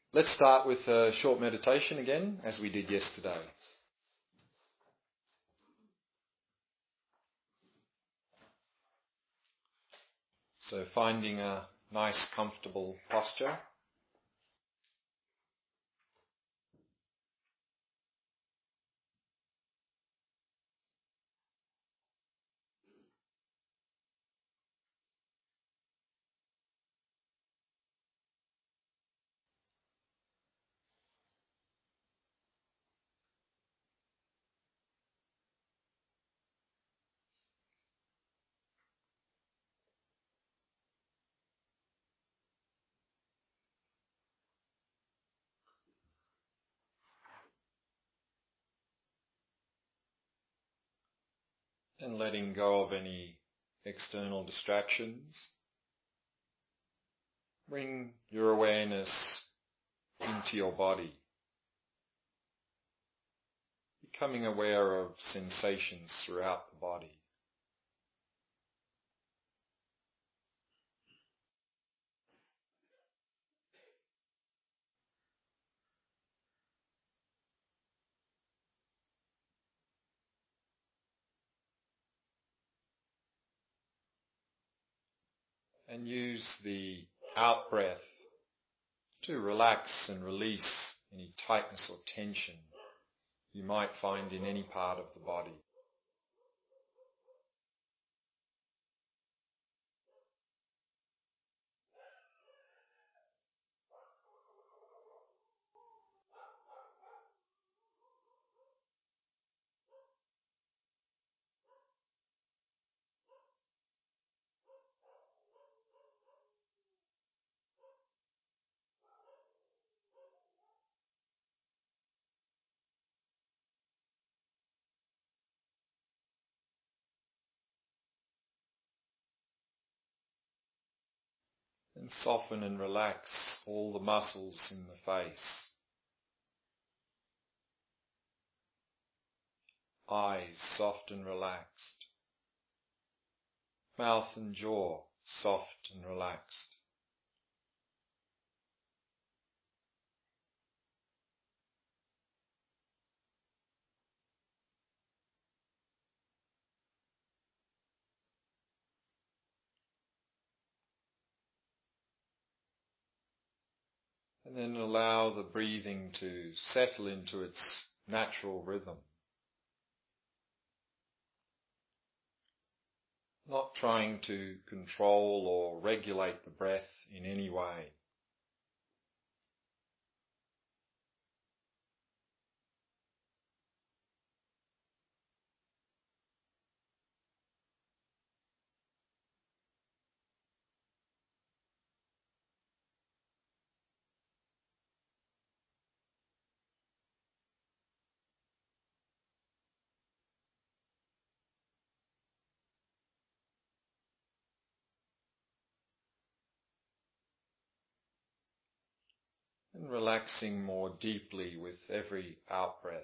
Let's start with a short meditation again, as we did yesterday. So finding a nice, comfortable posture. And letting go of any external distractions. Bring your awareness into your body. Becoming aware of sensations throughout the body. And use the out-breath to relax and release any tightness or tension you might find in any part of the body. And soften and relax all the muscles in the face. Eyes soft and relaxed. Mouth and jaw soft and relaxed. And then allow the breathing to settle into its natural rhythm. Not trying to control or regulate the breath in any way. And relaxing more deeply with every out-breath.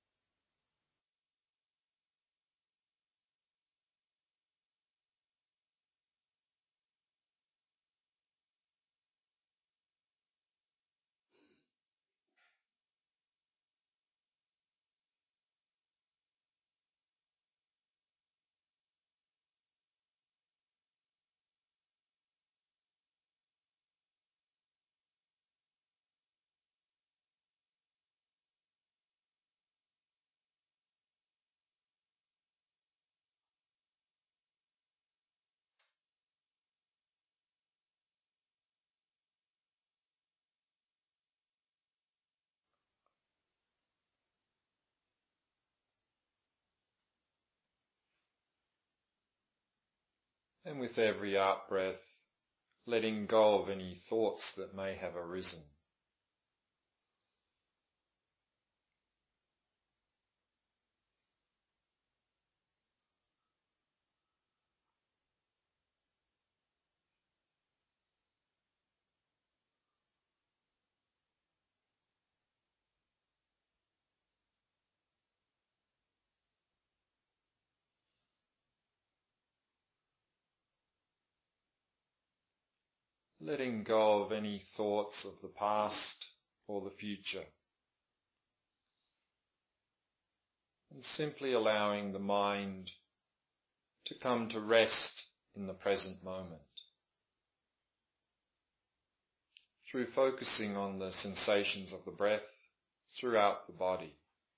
And with every out-breath, letting go of any thoughts that may have arisen. Letting go of any thoughts of the past or the future. And simply allowing the mind to come to rest in the present moment through focusing on the sensations of the breath throughout the body.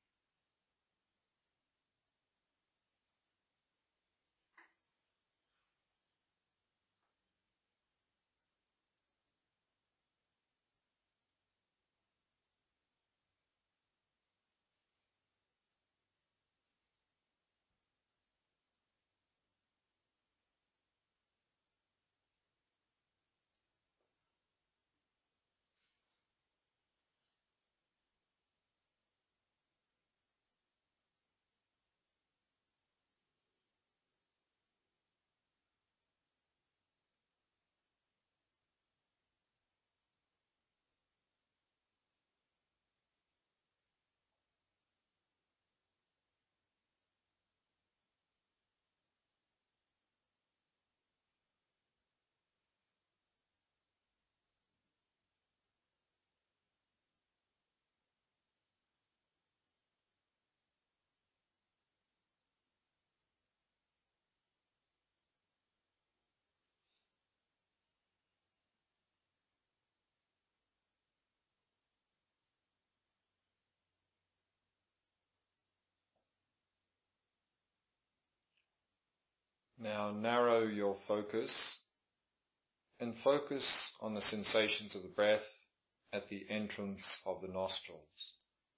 Now narrow your focus and focus on the sensations of the breath at the entrance of the nostrils.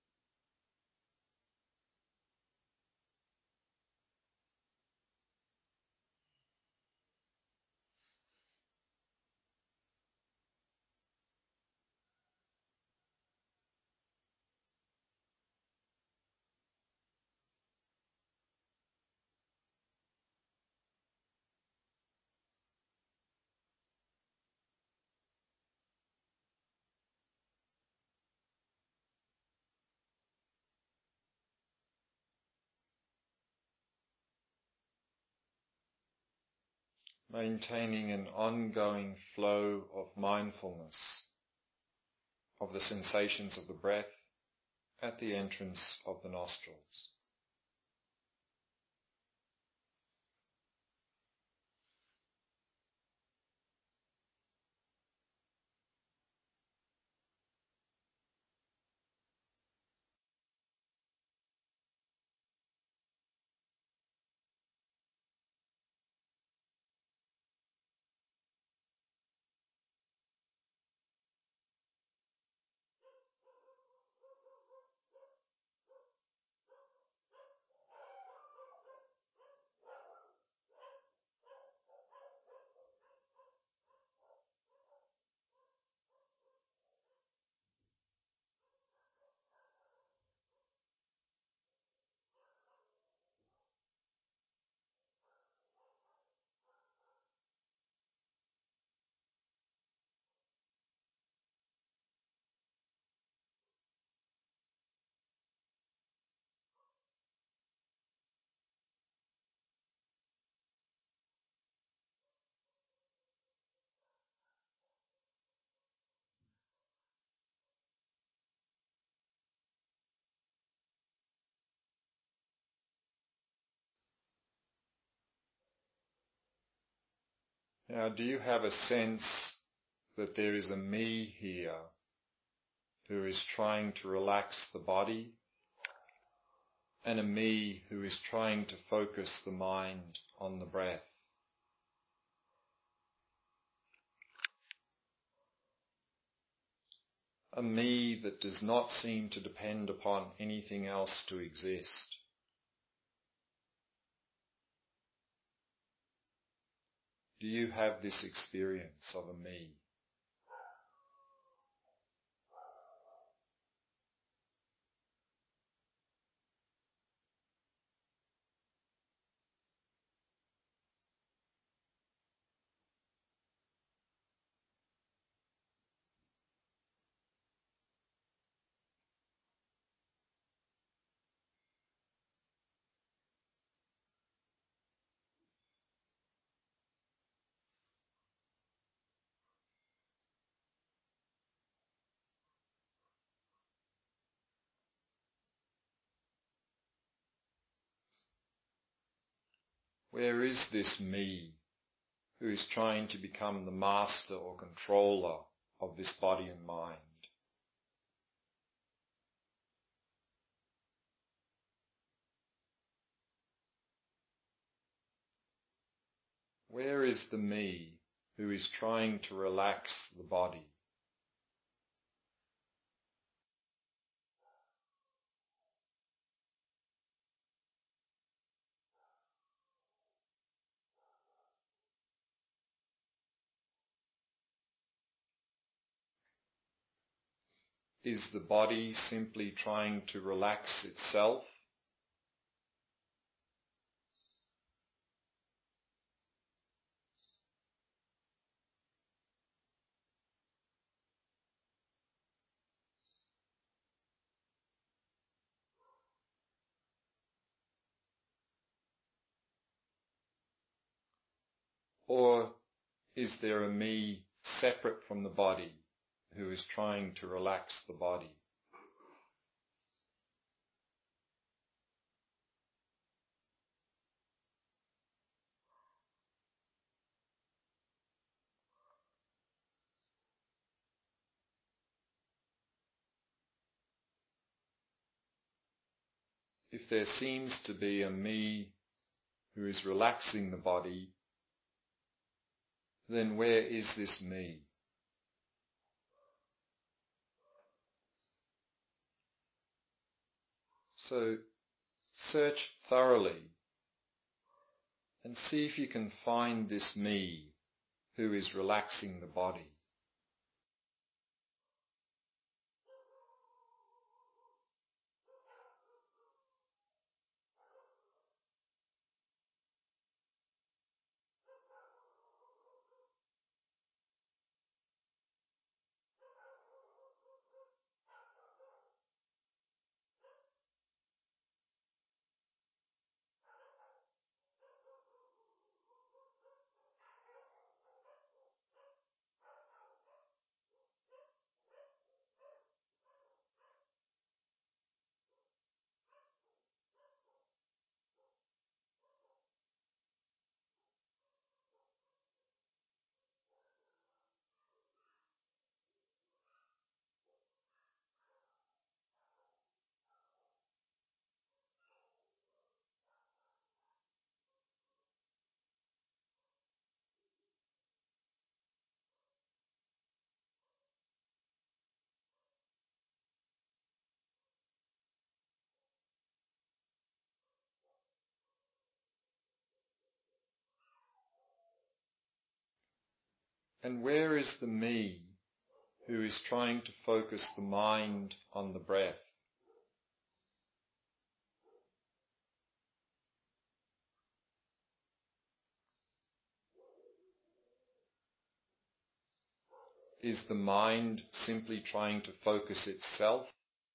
Maintaining an ongoing flow of mindfulness of the sensations of the breath at the entrance of the nostrils. Now, do you have a sense that there is a me here who is trying to relax the body, and a me who is trying to focus the mind on the breath? A me that does not seem to depend upon anything else to exist. Do you have this experience of a me? Where is this me who is trying to become the master or controller of this body and mind? Where is the me who is trying to relax the body? Is the body simply trying to relax itself? Or is there a me separate from the body who is trying to relax the body? If there seems to be a me who is relaxing the body, then where is this me? So search thoroughly and see if you can find this me who is relaxing the body. And where is the me who is trying to focus the mind on the breath? Is the mind simply trying to focus itself?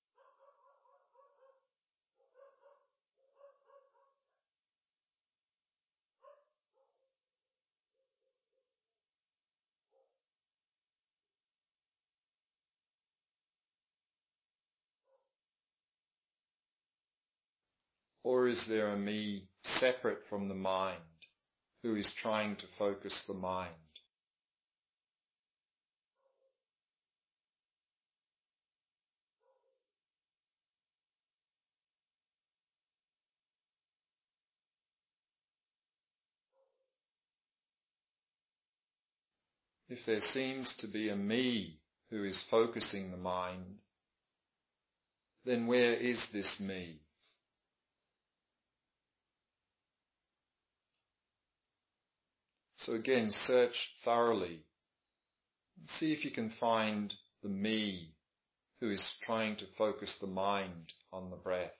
Or is there a me separate from the mind who is trying to focus the mind? If there seems to be a me who is focusing the mind, then where is this me? So again, search thoroughly and see if you can find the me who is trying to focus the mind on the breath.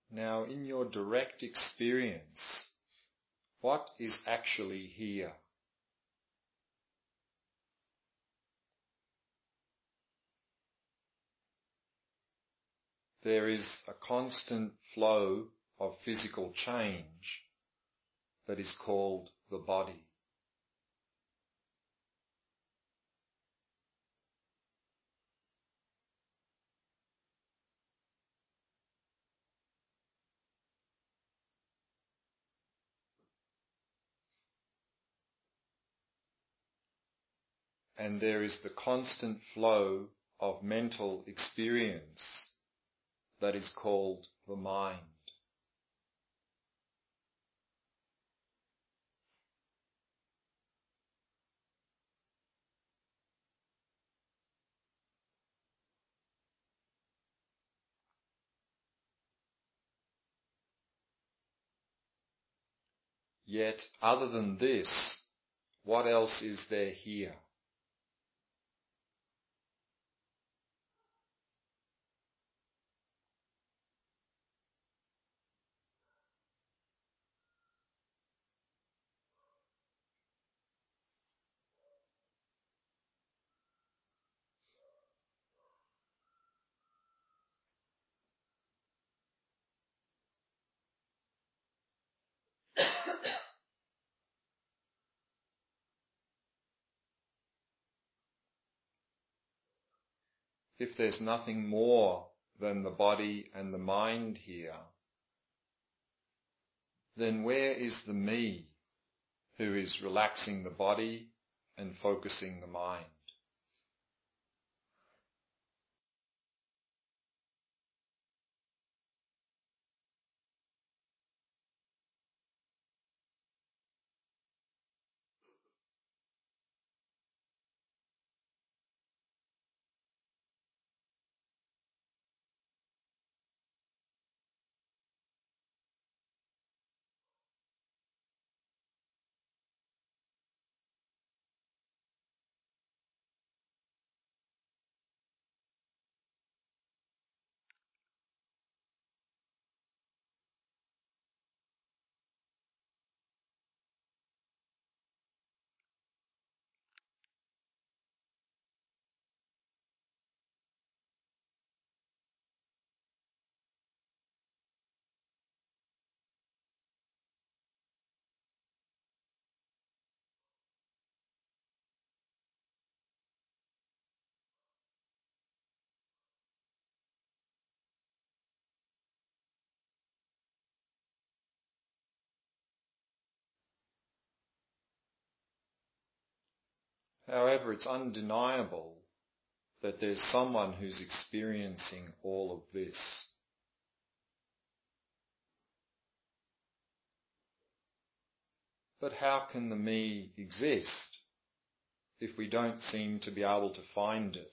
Now, in your direct experience, what is actually here? There is a constant flow of physical change that is called the body. And there is the constant flow of mental experience that is called the mind. Yet, other than this, what else is there here? If there's nothing more than the body and the mind here, then where is the me who is relaxing the body and focusing the mind? However, it's undeniable that there's someone who's experiencing all of this. But how can the me exist if we don't seem to be able to find it?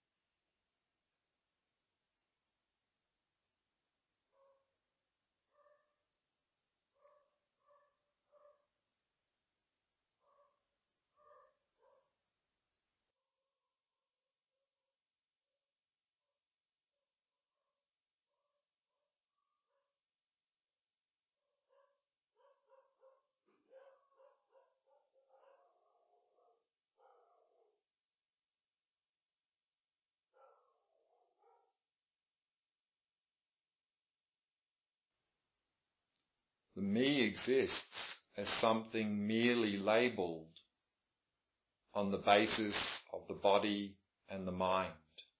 The me exists as something merely labelled on the basis of the body and the mind.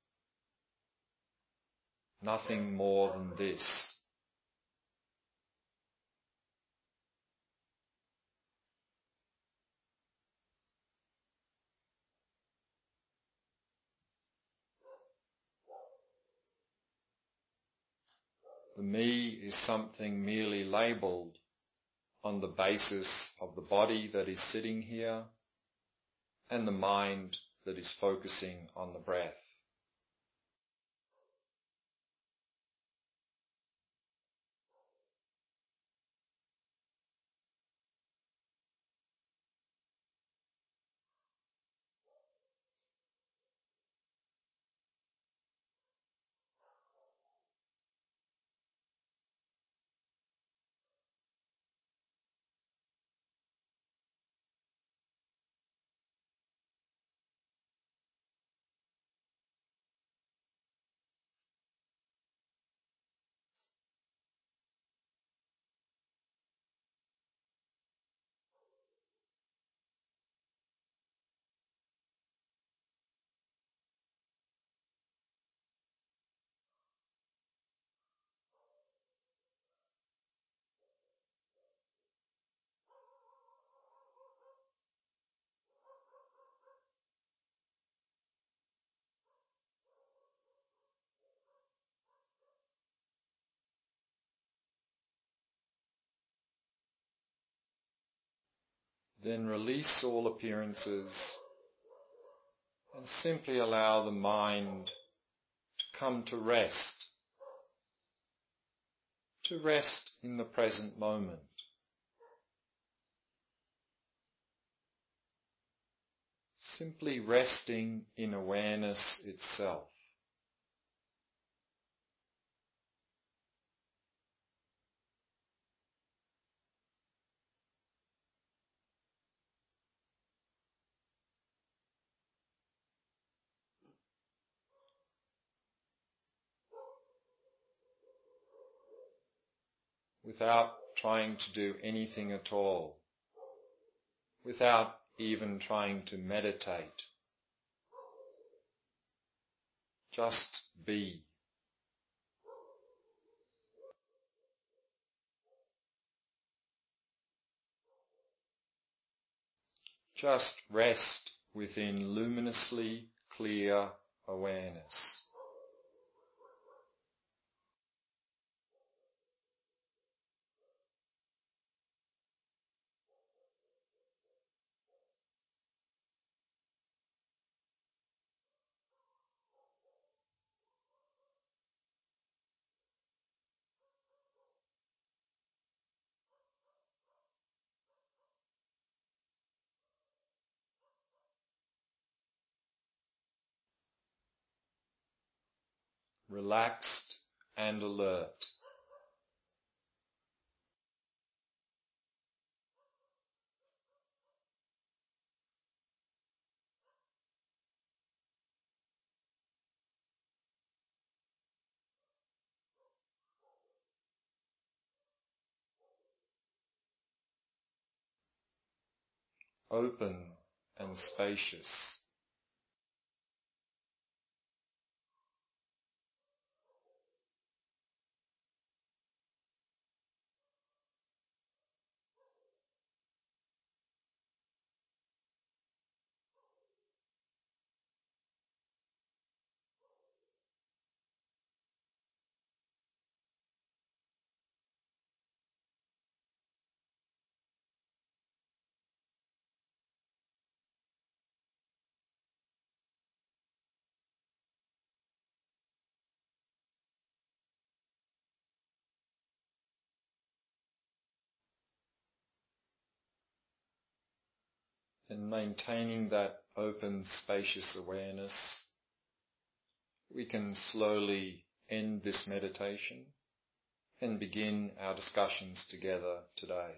Nothing more than this. The me is something merely labelled on the basis of the body that is sitting here and the mind that is focusing on the breath. then release all appearances and simply allow the mind to come to rest in the present moment. Simply resting in awareness itself. Without trying to do anything at all, without even trying to meditate. Just be. Just rest within luminously clear awareness. Relaxed and alert. Open and spacious. And maintaining that open, spacious awareness, we can slowly end this meditation and begin our discussions together today.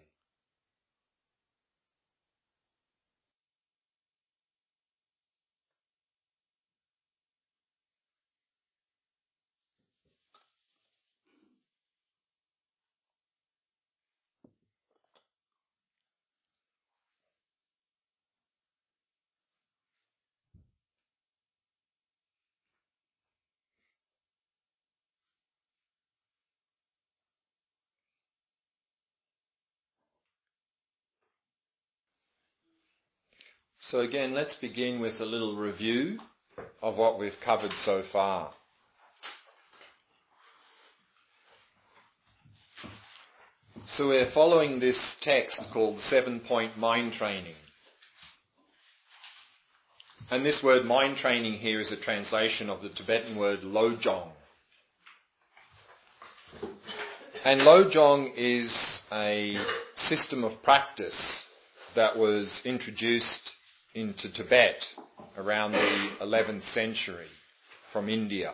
So again, let's begin with a little review of what we've covered so far. So we're following this text called the 7-Point Mind Training. And this word mind training here is a translation of the Tibetan word Lojong. And Lojong is a system of practice that was introduced into Tibet around the 11th century from India.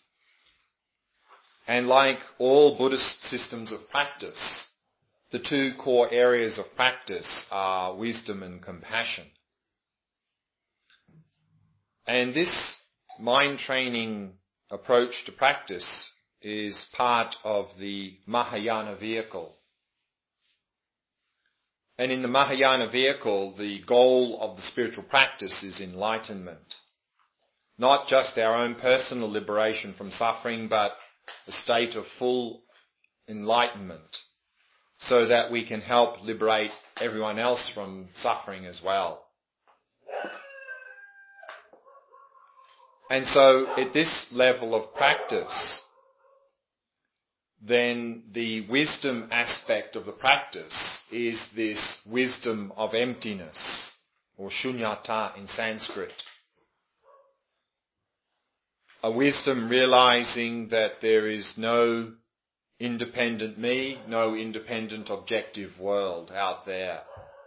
And like all Buddhist systems of practice, the two core areas of practice are wisdom and compassion. And this mind training approach to practice is part of the Mahayana vehicle. And in the Mahayana vehicle, the goal of the spiritual practice is enlightenment. Not just our own personal liberation from suffering, but a state of full enlightenment, so that we can help liberate everyone else from suffering as well. And so at this level of practice, then the wisdom aspect of the practice is this wisdom of emptiness, or shunyata in Sanskrit. A wisdom realizing that there is no independent me, no independent objective world out there.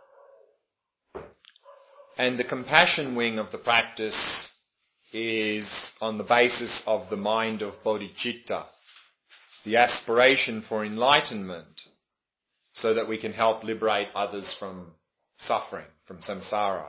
And the compassion wing of the practice is on the basis of the mind of bodhicitta, the aspiration for enlightenment, so that we can help liberate others from suffering, from samsara.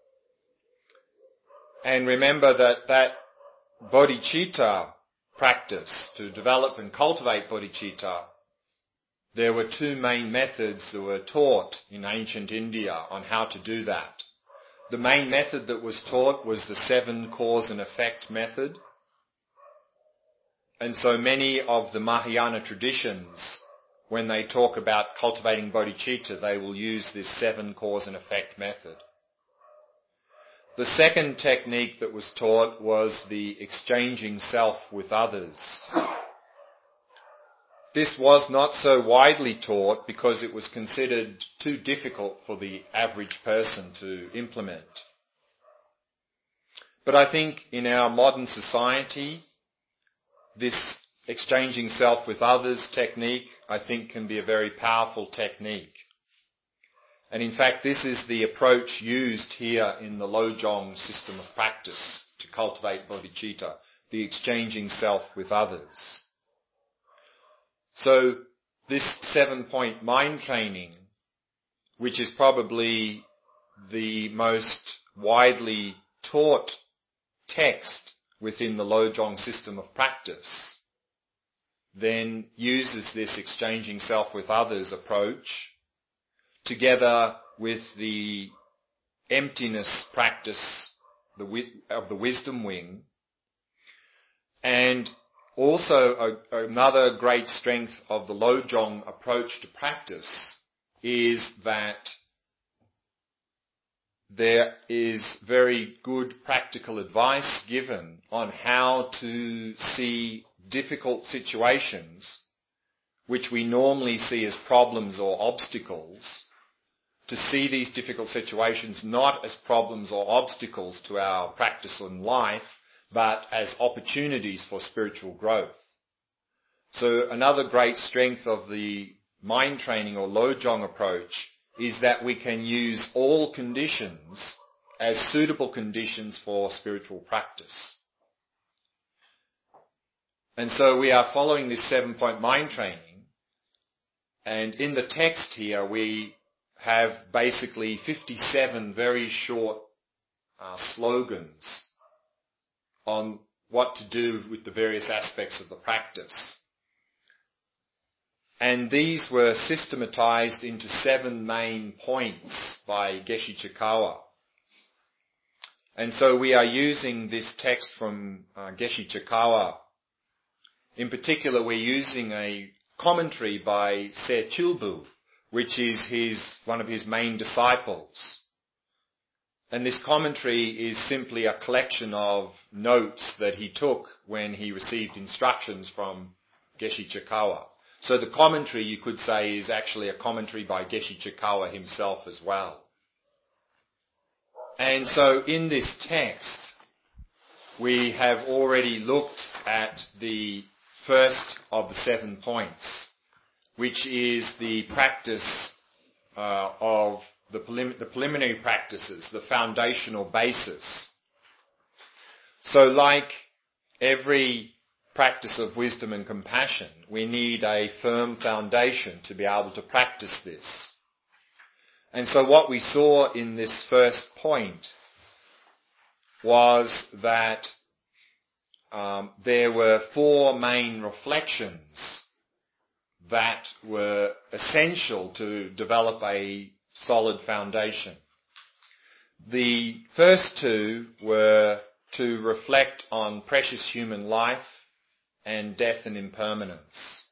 And remember that bodhicitta practice, to develop and cultivate bodhicitta, there were two main methods that were taught in ancient India on how to do that. The main method that was taught was the 7 cause and effect method. And so many of the Mahayana traditions, when they talk about cultivating bodhicitta, they will use this 7 cause and effect method. The second technique that was taught was the exchanging self with others. This was not so widely taught because it was considered too difficult for the average person to implement. But I think in our modern society, this exchanging self with others technique, I think, can be a very powerful technique. And in fact, this is the approach used here in the Lojong system of practice to cultivate bodhicitta, the exchanging self with others. So this 7-point mind training, which is probably the most widely taught text within the Lojong system of practice, then uses this exchanging self with others approach together with the emptiness practice of the wisdom wing. And also another great strength of the Lojong approach to practice is that there is very good practical advice given on how to see difficult situations, which we normally see as problems or obstacles, to see these difficult situations not as problems or obstacles to our practice in life, but as opportunities for spiritual growth. So another great strength of the mind training or Lojong approach is that we can use all conditions as suitable conditions for spiritual practice. And so we are following this 7-point mind training, and in the text here we have basically 57 very short slogans on what to do with the various aspects of the practice. And these were systematized into 7 main points by Geshe Chikawa. And so we are using this text from Geshe Chikawa. In particular, we're using a commentary by Se Chilbu, which is one of his main disciples. And this commentary is simply a collection of notes that he took when he received instructions from Geshe Chikawa. So the commentary, you could say, is actually a commentary by Geshe Chikawa himself as well. And so in this text, we have already looked at the first of the 7 points, which is the practice of the preliminary practices, the foundational basis. So like every practice of wisdom and compassion, we need a firm foundation to be able to practice this. And so what we saw in this first point was that there were 4 main reflections that were essential to develop a solid foundation. The first 2 were to reflect on precious human life and death and impermanence.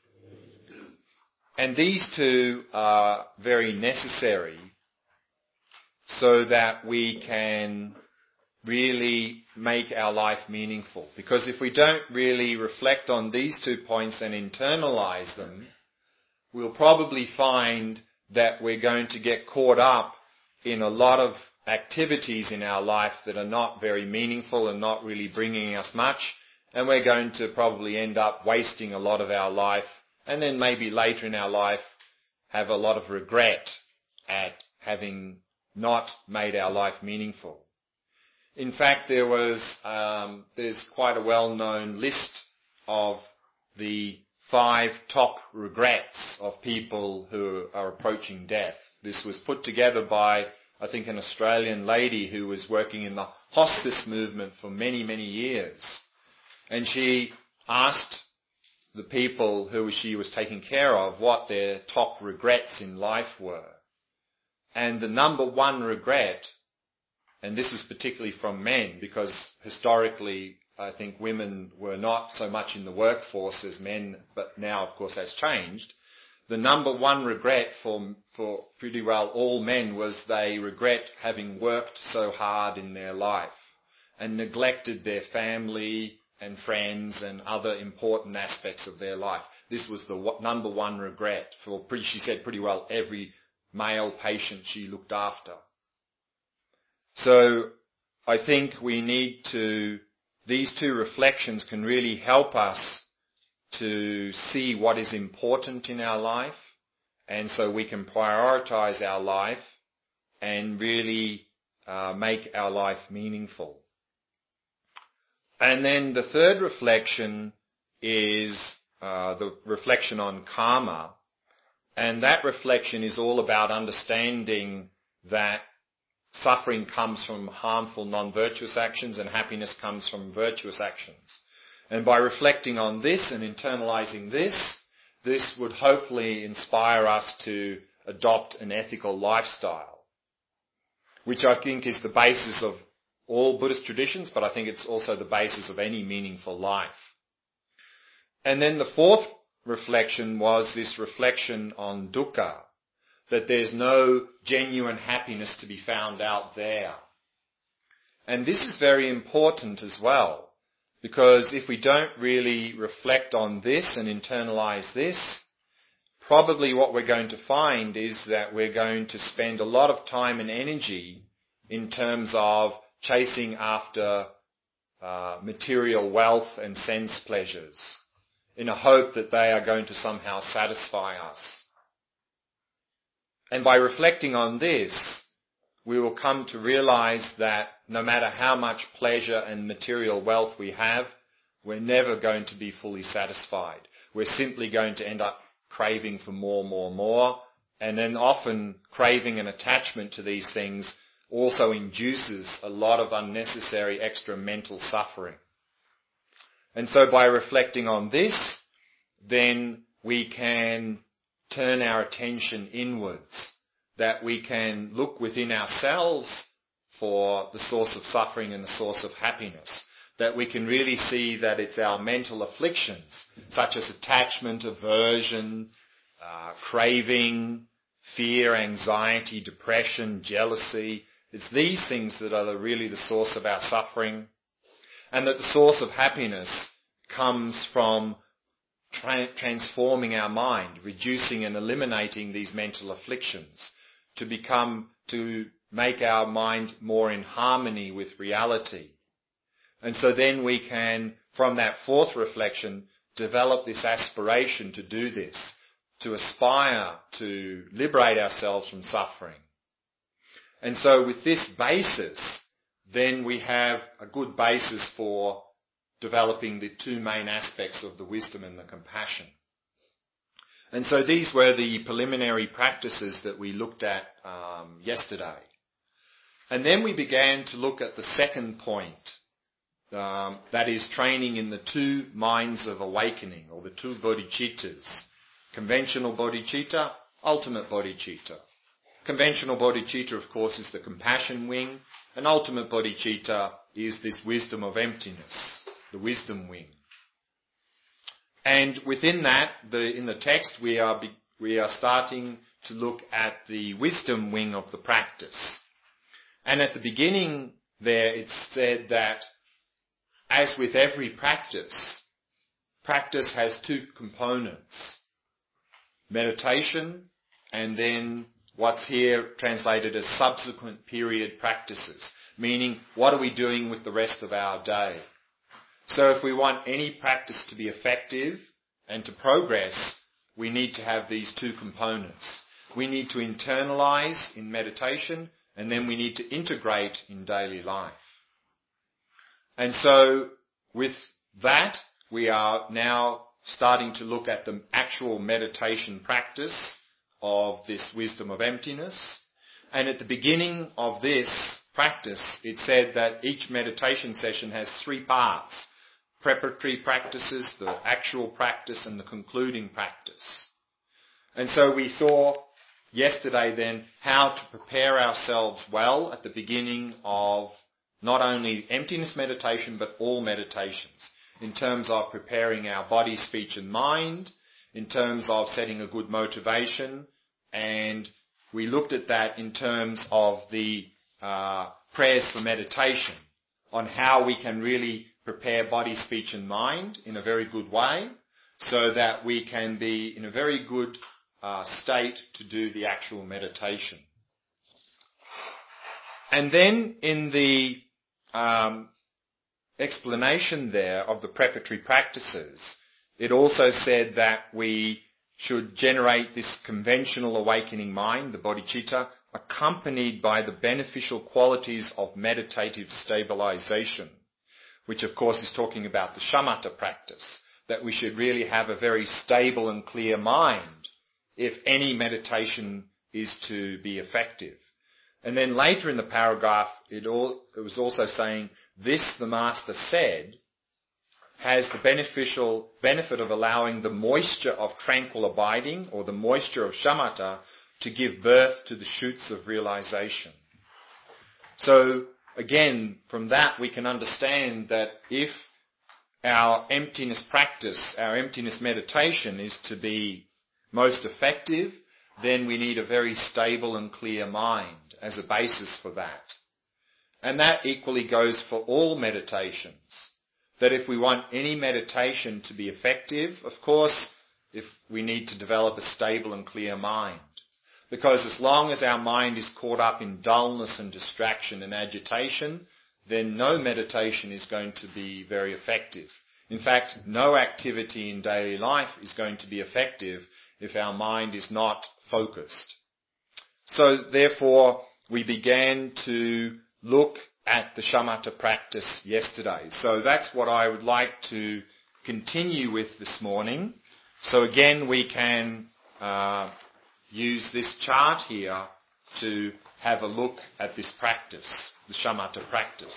And these 2 are very necessary so that we can really make our life meaningful. Because if we don't really reflect on these 2 points and internalize them, we'll probably find that we're going to get caught up in a lot of activities in our life that are not very meaningful and not really bringing us much, and we're going to probably end up wasting a lot of our life, and then maybe later in our life have a lot of regret at having not made our life meaningful. In fact, there's quite a well-known list of the 5 top regrets of people who are approaching death. This was put together by, I think, an Australian lady who was working in the hospice movement for many, many years. And she asked the people who she was taking care of what their top regrets in life were. And the number 1 regret, and this was particularly from men, because historically I think women were not so much in the workforce as men, but now of course that's changed. The number 1 regret for pretty well all men was they regret having worked so hard in their life and neglected their family and friends and other important aspects of their life. This was the number 1 regret for, she said, pretty well every male patient she looked after. So I think these 2 reflections can really help us to see what is important in our life, and so we can prioritize our life and really make our life meaningful. And then the third reflection is the reflection on karma, and that reflection is all about understanding that suffering comes from harmful non-virtuous actions and happiness comes from virtuous actions. And by reflecting on this and internalizing this would hopefully inspire us to adopt an ethical lifestyle, which I think is the basis of all Buddhist traditions, but I think it's also the basis of any meaningful life. And then the fourth reflection was this reflection on dukkha, that there's no genuine happiness to be found out there. And this is very important as well, because if we don't really reflect on this and internalize this, probably what we're going to find is that we're going to spend a lot of time and energy in terms of chasing after material wealth and sense pleasures in a hope that they are going to somehow satisfy us. And by reflecting on this, we will come to realize that no matter how much pleasure and material wealth we have, we're never going to be fully satisfied. We're simply going to end up craving for more, and then often craving and attachment to these things also induces a lot of unnecessary extra mental suffering. And so by reflecting on this, then we can turn our attention inwards, that we can look within ourselves for the source of suffering and the source of happiness, that we can really see that it's our mental afflictions, such as attachment, aversion, craving, fear, anxiety, depression, jealousy. It's these things that are really the source of our suffering, and that the source of happiness comes from transforming our mind, reducing and eliminating these mental afflictions, to make our mind more in harmony with reality. And so then we can, from that fourth reflection, develop this aspiration to do this, to aspire to liberate ourselves from suffering. And so with this basis, then we have a good basis for developing the 2 main aspects of the wisdom and the compassion. And so these were the preliminary practices that we looked at yesterday. And then we began to look at the second point, that is training in the 2 minds of awakening, or the 2 bodhicittas. Conventional bodhicitta, ultimate bodhicitta. Conventional bodhicitta, of course, is the compassion wing, and ultimate bodhicitta is this wisdom of emptiness, the wisdom wing. And within that, in the text, we are starting to look at the wisdom wing of the practice. And at the beginning there it said that as with every practice, practice has two components: meditation and then what's here translated as subsequent period practices, meaning what are we doing with the rest of our day? So if we want any practice to be effective and to progress, we need to have these two components. We need to internalize in meditation, and then we need to integrate in daily life. And so with that, we are now starting to look at the actual meditation practice of this wisdom of emptiness. And at the beginning of this practice, it said that each meditation session has three parts: preparatory practices, the actual practice, and the concluding practice. And so we saw yesterday then how to prepare ourselves well at the beginning of not only emptiness meditation but all meditations, in terms of preparing our body, speech and mind, in terms of setting a good motivation, and we looked at that in terms of the prayers for meditation, on how we can really prepare body, speech and mind in a very good way so that we can be in a very good state to do the actual meditation. And then in the explanation there of the preparatory practices, it also said that we should generate this conventional awakening mind, the bodhicitta, accompanied by the beneficial qualities of meditative stabilization, which of course is talking about the shamatha practice, that we should really have a very stable and clear mind if any meditation is to be effective. And then later in the paragraph, it was also saying, this, the Master said, has the beneficial benefit of allowing the moisture of tranquil abiding, or the moisture of shamatha, to give birth to the shoots of realization. So, again, from that we can understand that if our emptiness practice, our emptiness meditation is to be most effective, then we need a very stable and clear mind as a basis for that. And that equally goes for all meditations. That if we want any meditation to be effective, of course, if we need to develop a stable and clear mind. Because as long as our mind is caught up in dullness and distraction and agitation, then no meditation is going to be very effective. In fact, no activity in daily life is going to be effective if our mind is not focused. So therefore, we began to look at the shamatha practice yesterday. So that's what I would like to continue with this morning. So again, we can use this chart here to have a look at this practice, the shamatha practice.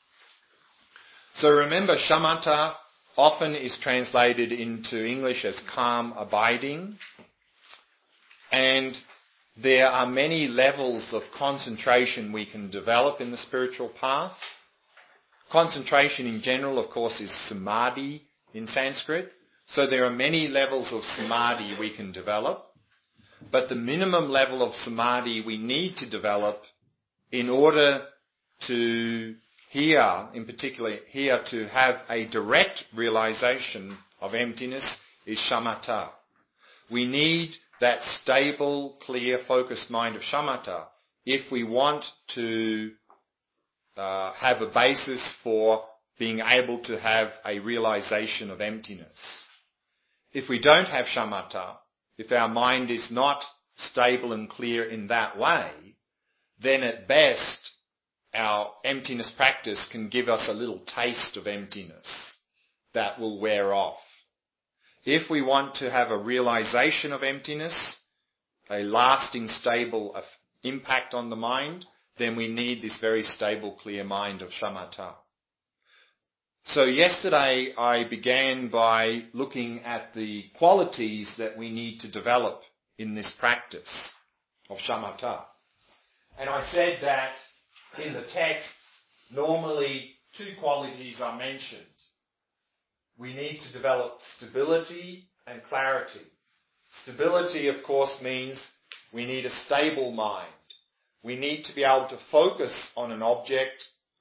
So remember, shamatha often is translated into English as calm abiding, and there are many levels of concentration we can develop in the spiritual path. Concentration in general, of course, is samadhi in Sanskrit. So there are many levels of samadhi we can develop. But the minimum level of samadhi we need to develop in order to in particular to have a direct realization of emptiness is shamatha. We need that stable, clear, focused mind of shamatha if we want to have a basis for being able to have a realization of emptiness. If we don't have shamatha, if our mind is not stable and clear in that way, then at best our emptiness practice can give us a little taste of emptiness that will wear off. If we want to have a realization of emptiness, a lasting, stable impact on the mind, then we need this very stable, clear mind of shamatha. So yesterday I began by looking at the qualities that we need to develop in this practice of shamatha. And I said that in the texts, normally two qualities are mentioned. We need to develop stability and clarity. Stability, of course, means we need a stable mind. We need to be able to focus on an object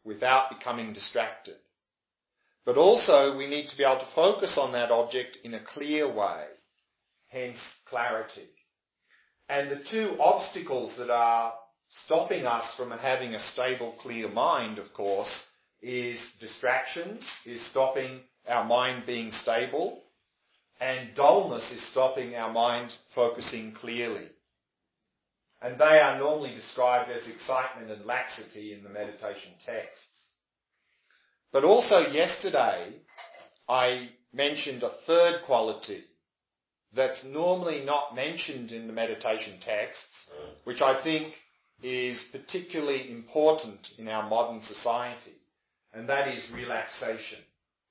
without becoming distracted. But also we need to be able to focus on that object in a clear way, hence clarity. And the two obstacles that are stopping us from having a stable, clear mind, of course, is distraction, is stopping our mind being stable, and dullness is stopping our mind focusing clearly. And they are normally described as excitement and laxity in the meditation texts. But also yesterday, I mentioned a third quality that's normally not mentioned in the meditation texts, which I think is particularly important in our modern society, and that is relaxation.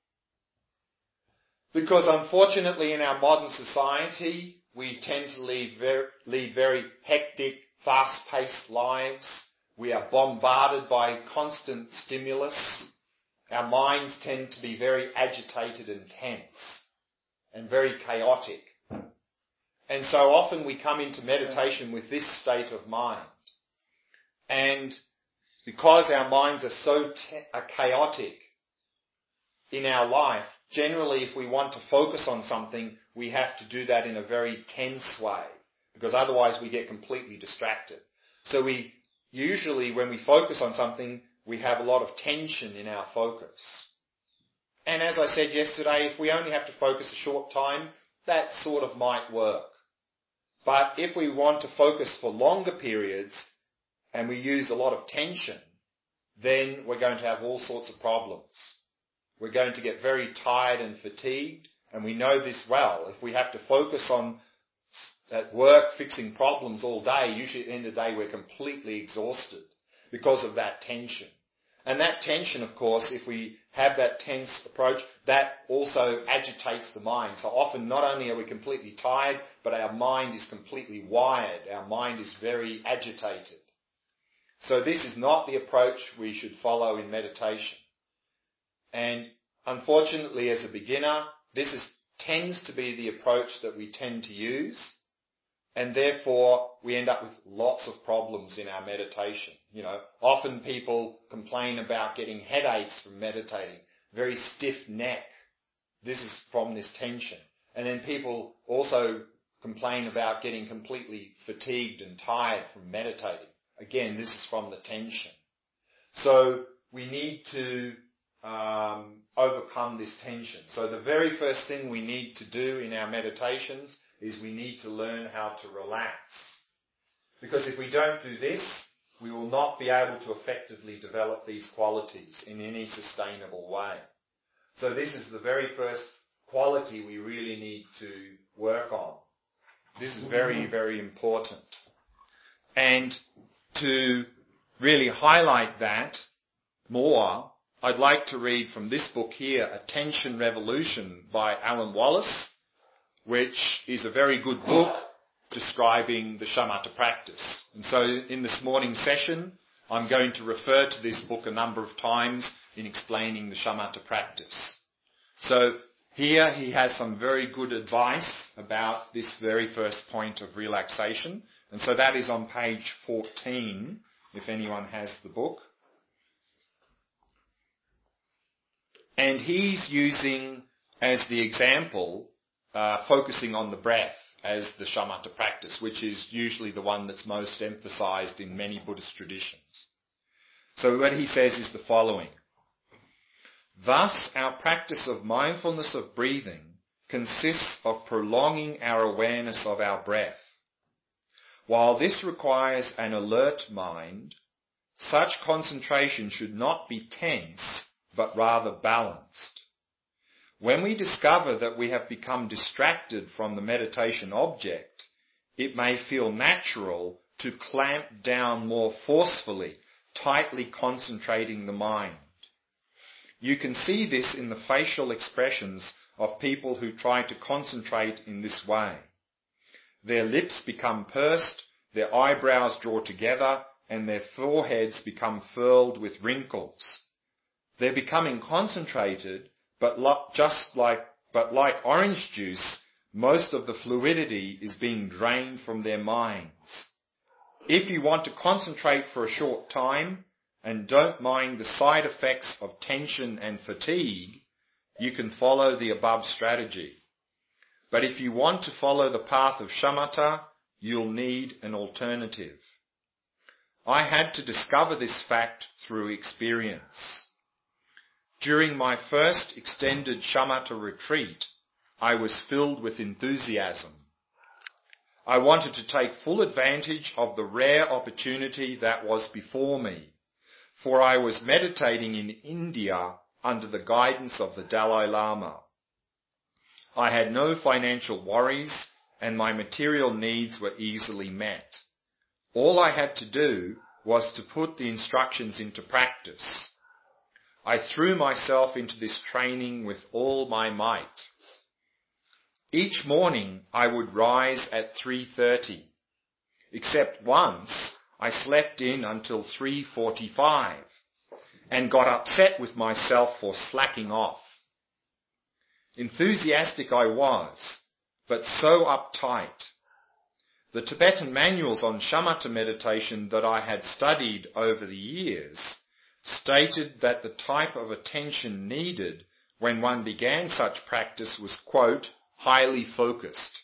Because unfortunately in our modern society, we tend to lead very hectic, fast-paced lives. We are bombarded by constant stimulus. Our minds tend to be very agitated and tense and very chaotic. And so often we come into meditation with this state of mind. And because our minds are so chaotic in our life, generally if we want to focus on something, we have to do that in a very tense way, because otherwise we get completely distracted. So we usually, when we focus on something, we have a lot of tension in our focus. And as I said yesterday, if we only have to focus a short time, that sort of might work. But if we want to focus for longer periods, and we use a lot of tension, then we're going to have all sorts of problems. We're going to get very tired and fatigued, and we know this well. If we have to focus on at work fixing problems all day, usually at the end of the day we're completely exhausted because of that tension. And that tension, of course, if we have that tense approach, that also agitates the mind. So often not only are we completely tired, but our mind is completely wired. Our mind is very agitated. So this is not the approach we should follow in meditation. And unfortunately, as a beginner, this tends to be the approach that we tend to use, and therefore we end up with lots of problems in our meditation. You know, often people complain about getting headaches from meditating, very stiff neck. This is from this tension. And then people also complain about getting completely fatigued and tired from meditating. Again, this is from the tension. So we need to overcome this tension. So the very first thing we need to do in our meditations is we need to learn how to relax. Because if we don't do this, we will not be able to effectively develop these qualities in any sustainable way. So this is the very first quality we really need to work on. This is very, very important. And to really highlight that more, I'd like to read from this book here, Attention Revolution by Alan Wallace, which is a very good book describing the shamatha practice. And so in this morning's session, I'm going to refer to this book a number of times in explaining the shamatha practice. So here he has some very good advice about this very first point of relaxation. And so that is on page 14, if anyone has the book. And he's using as the example, focusing on the breath as the shamatha practice, which is usually the one that's most emphasized in many Buddhist traditions. So what he says is the following. Thus, our practice of mindfulness of breathing consists of prolonging our awareness of our breath. While this requires an alert mind, such concentration should not be tense, but rather balanced. When we discover that we have become distracted from the meditation object, it may feel natural to clamp down more forcefully, tightly concentrating the mind. You can see this in the facial expressions of people who try to concentrate in this way. Their lips become pursed, their eyebrows draw together, and their foreheads become furled with wrinkles. They're becoming concentrated, but like orange juice, most of the fluidity is being drained from their minds. If you want to concentrate for a short time, and don't mind the side effects of tension and fatigue, you can follow the above strategy. But if you want to follow the path of shamatha, you'll need an alternative. I had to discover this fact through experience. During my first extended shamatha retreat, I was filled with enthusiasm. I wanted to take full advantage of the rare opportunity that was before me, for I was meditating in India under the guidance of the Dalai Lama. I had no financial worries and my material needs were easily met. All I had to do was to put the instructions into practice. I threw myself into this training with all my might. Each morning I would rise at 3:30, except once I slept in until 3:45 and got upset with myself for slacking off. Enthusiastic I was, but so uptight. The Tibetan manuals on shamatha meditation that I had studied over the years stated that the type of attention needed when one began such practice was, quote, highly focused.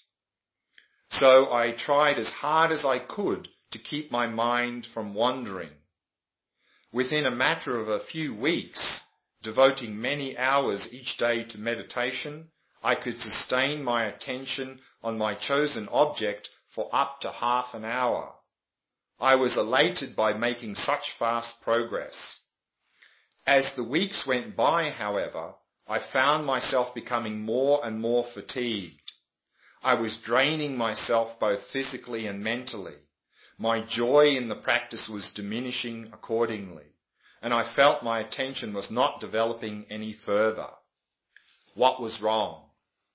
So I tried as hard as I could to keep my mind from wandering. Within a matter of a few weeks, devoting many hours each day to meditation, I could sustain my attention on my chosen object for up to half an hour. I was elated by making such fast progress. As the weeks went by, however, I found myself becoming more and more fatigued. I was draining myself both physically and mentally. My joy in the practice was diminishing accordingly, and I felt my attention was not developing any further. What was wrong?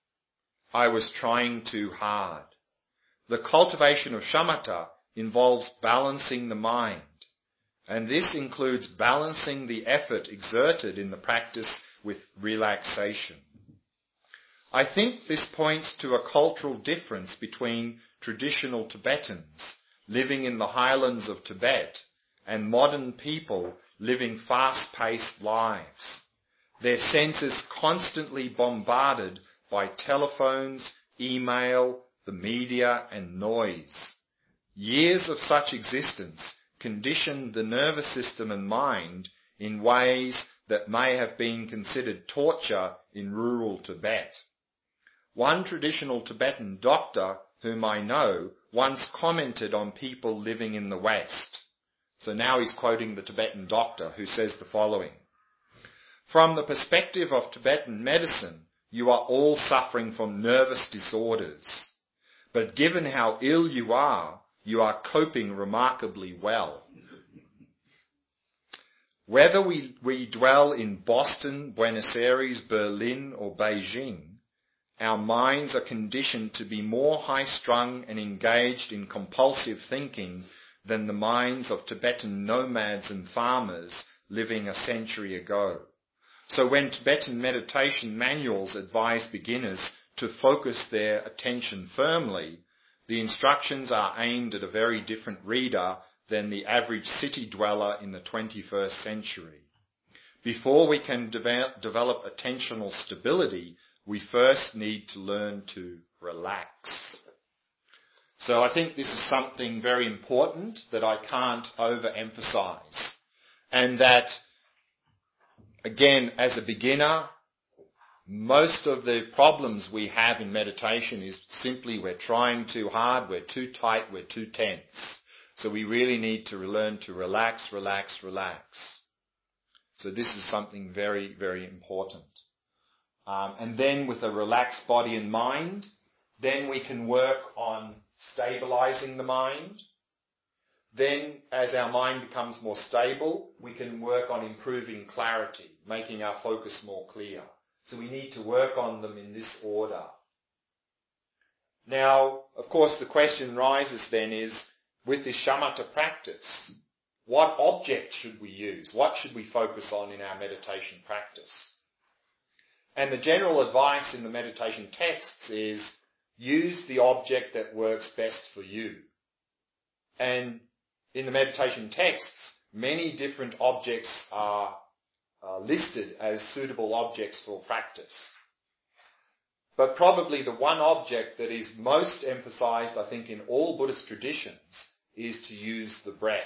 I was trying too hard. The cultivation of shamatha involves balancing the mind, and this includes balancing the effort exerted in the practice with relaxation. I think this points to a cultural difference between traditional Tibetans living in the highlands of Tibet and modern people living fast-paced lives. Their senses constantly bombarded by telephones, email, the media and noise. Years of such existence conditioned the nervous system and mind in ways that may have been considered torture in rural Tibet. One traditional Tibetan doctor whom I know once commented on people living in the West. So now he's quoting the Tibetan doctor who says the following: "From the perspective of Tibetan medicine, you are all suffering from nervous disorders. But given how ill you are coping remarkably well. Whether we dwell in Boston, Buenos Aires, Berlin or Beijing, our minds are conditioned to be more high-strung and engaged in compulsive thinking than the minds of Tibetan nomads and farmers living a century ago. So when Tibetan meditation manuals advise beginners to focus their attention firmly, the instructions are aimed at a very different reader than the average city dweller in the 21st century. Before we can develop attentional stability, we first need to learn to relax." So I think this is something very important that I can't overemphasize. And that, again, as a beginner, most of the problems we have in meditation is simply we're trying too hard, we're too tight, we're too tense. So we really need to learn to relax, relax, relax. So this is something very, very important. And then with a relaxed body and mind, then we can work on stabilizing the mind. Then, as our mind becomes more stable, we can work on improving clarity, making our focus more clear. So we need to work on them in this order. Now, of course, the question rises then is, with this shamatha practice, what object should we use? What should we focus on in our meditation practice? And the general advice in the meditation texts is, use the object that works best for you. And in the meditation texts, many different objects are listed as suitable objects for practice. But probably the one object that is most emphasized, I think, in all Buddhist traditions is to use the breath.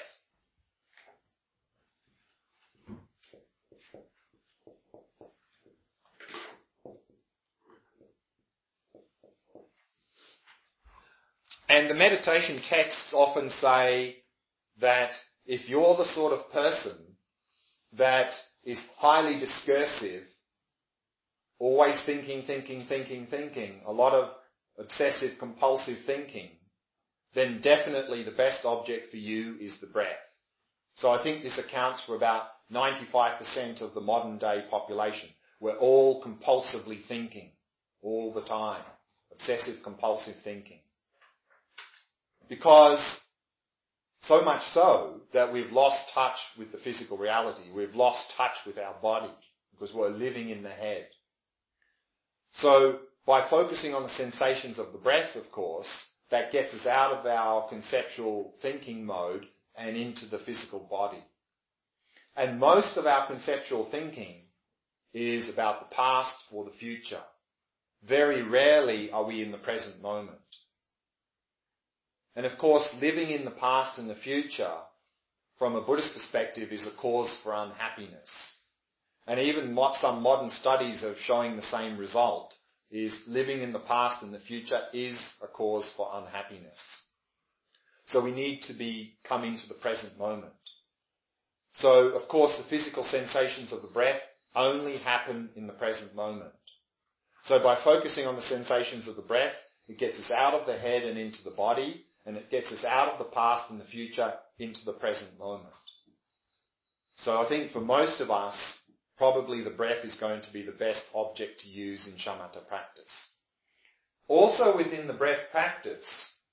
And the meditation texts often say that if you're the sort of person that is highly discursive, always thinking, a lot of obsessive compulsive thinking, then definitely the best object for you is the breath. So I think this accounts for about 95% of the modern day population. We're all compulsively thinking all the time. Obsessive compulsive thinking. Because so much so that we've lost touch with the physical reality. We've lost touch with our body because we're living in the head. So by focusing on the sensations of the breath, of course, that gets us out of our conceptual thinking mode and into the physical body. And most of our conceptual thinking is about the past or the future. Very rarely are we in the present moment. And of course, living in the past and the future, from a Buddhist perspective, is a cause for unhappiness. And even some modern studies are showing the same result, is living in the past and the future is a cause for unhappiness. So we need to be coming to the present moment. So, of course, the physical sensations of the breath only happen in the present moment. So by focusing on the sensations of the breath, it gets us out of the head and into the body, and it gets us out of the past and the future into the present moment. So I think for most of us, probably the breath is going to be the best object to use in shamatha practice. Also within the breath practice,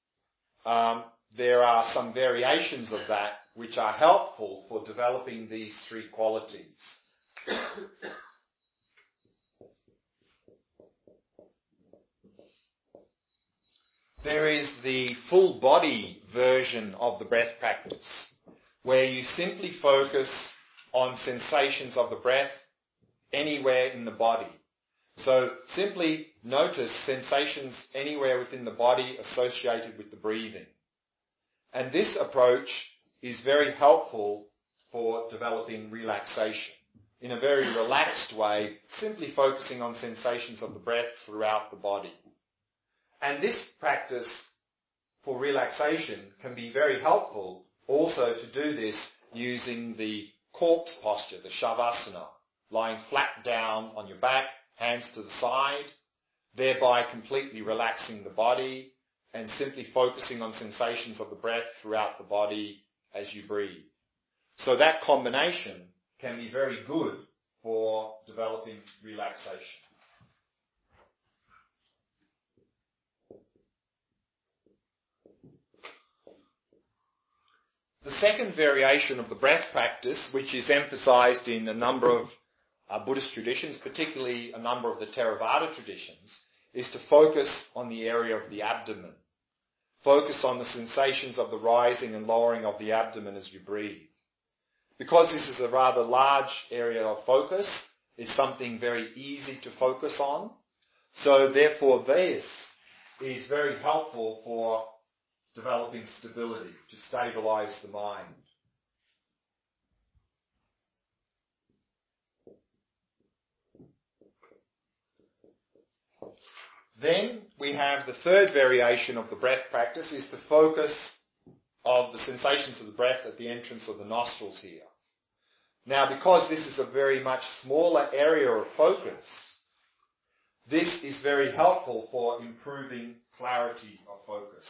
there are some variations of that which are helpful for developing these three qualities. There is the full body version of the breath practice, where you simply focus on sensations of the breath anywhere in the body. So simply notice sensations anywhere within the body associated with the breathing. And this approach is very helpful for developing relaxation. In a very relaxed way, simply focusing on sensations of the breath throughout the body. And this practice for relaxation can be very helpful also to do this using the corpse posture, the shavasana, lying flat down on your back, hands to the side, thereby completely relaxing the body and simply focusing on sensations of the breath throughout the body as you breathe. So that combination can be very good for developing relaxation. The second variation of the breath practice, which is emphasized in a number of Buddhist traditions, particularly a number of the Theravada traditions, is to focus on the area of the abdomen. Focus on the sensations of the rising and lowering of the abdomen as you breathe. Because this is a rather large area of focus, it's something very easy to focus on. So therefore this is very helpful for developing stability, to stabilize the mind. Then we have the third variation of the breath practice, is the focus of the sensations of the breath at the entrance of the nostrils here. Now, because this is a very much smaller area of focus, this is very helpful for improving clarity of focus.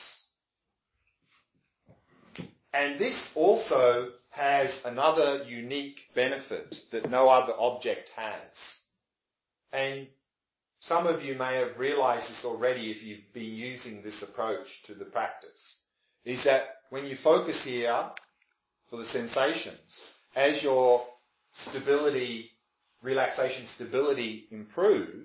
And this also has another unique benefit that no other object has. And some of you may have realized this already if you've been using this approach to the practice, is that when you focus here for the sensations, as your stability, relaxation stability improve,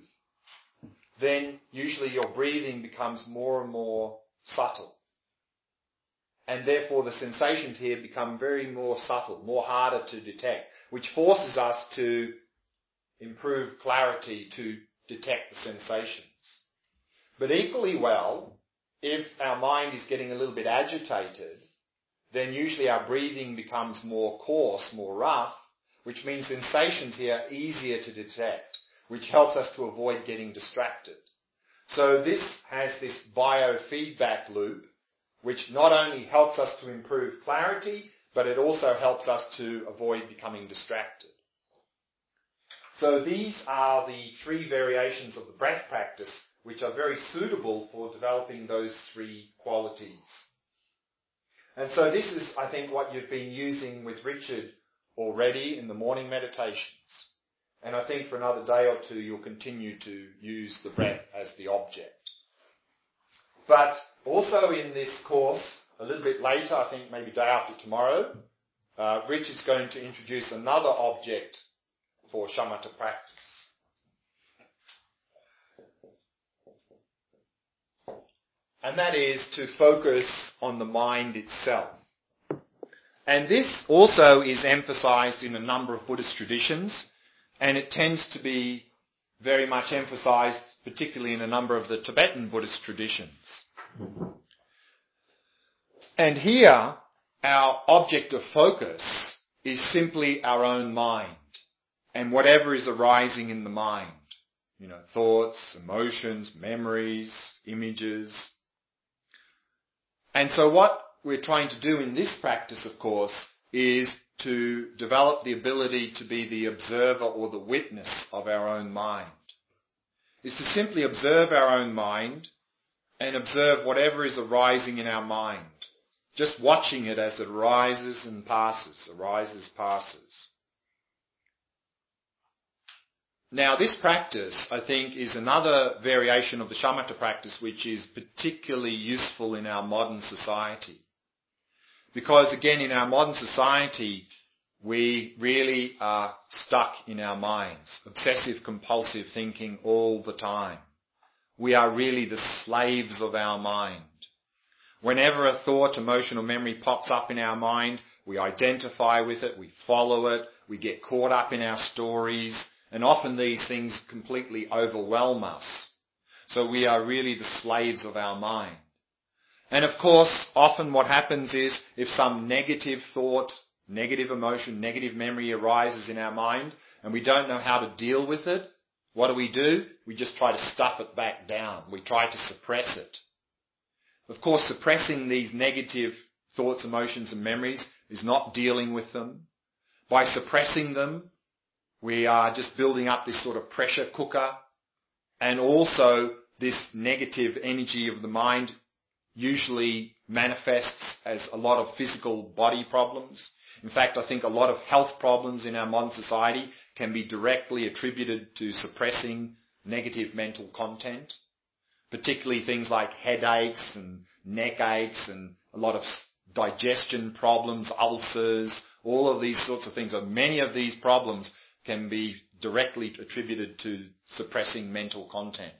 then usually your breathing becomes more and more subtle. and therefore the sensations here become very more subtle, more harder to detect, which forces us to improve clarity to detect the sensations. But equally well, if our mind is getting a little bit agitated, then usually our breathing becomes more coarse, more rough, which means sensations here are easier to detect, which helps us to avoid getting distracted. So this has this biofeedback loop, which not only helps us to improve clarity, but it also helps us to avoid becoming distracted. So these are the 3 variations of the breath practice, which are very suitable for developing those 3 qualities. And so this is, I think, what you've been using with Richard already in the morning meditations. And I think for another day or 2 you'll continue to use the breath as the object. But also in this course, a little bit later, I think maybe day after tomorrow, Richard's going to introduce another object for shamatha practice. And that is to focus on the mind itself. And this also is emphasized in a number of Buddhist traditions, and it tends to be very much emphasized particularly in a number of the Tibetan Buddhist traditions. And here, our object of focus is simply our own mind and whatever is arising in the mind. Thoughts, emotions, memories, images. And so what we're trying to do in this practice, of course, is to develop the ability to be the observer or the witness of our own mind. Is to simply observe our own mind and observe whatever is arising in our mind. Just watching it as it arises and passes, arises, passes. Now this practice, I think, is another variation of the shamatha practice which is particularly useful in our modern society. Because again, in our modern society, we really are stuck in our minds. Obsessive compulsive thinking all the time. We are really the slaves of our mind. Whenever a thought, emotion or memory pops up in our mind, we identify with it, we follow it, we get caught up in our stories, and often these things completely overwhelm us. So we are really the slaves of our mind. And of course, often what happens is if some negative thought, negative emotion, negative memory arises in our mind and we don't know how to deal with it, what do? We just try to stuff it back down. We try to suppress it. Of course, suppressing these negative thoughts, emotions and memories is not dealing with them. By suppressing them, we are just building up this sort of pressure cooker, and also this negative energy of the mind usually manifests as a lot of physical body problems. In fact, I think a lot of health problems in our modern society can be directly attributed to suppressing negative mental content, particularly things like headaches and neck aches and a lot of digestion problems, ulcers, all of these sorts of things. Many of these problems can be directly attributed to suppressing mental content.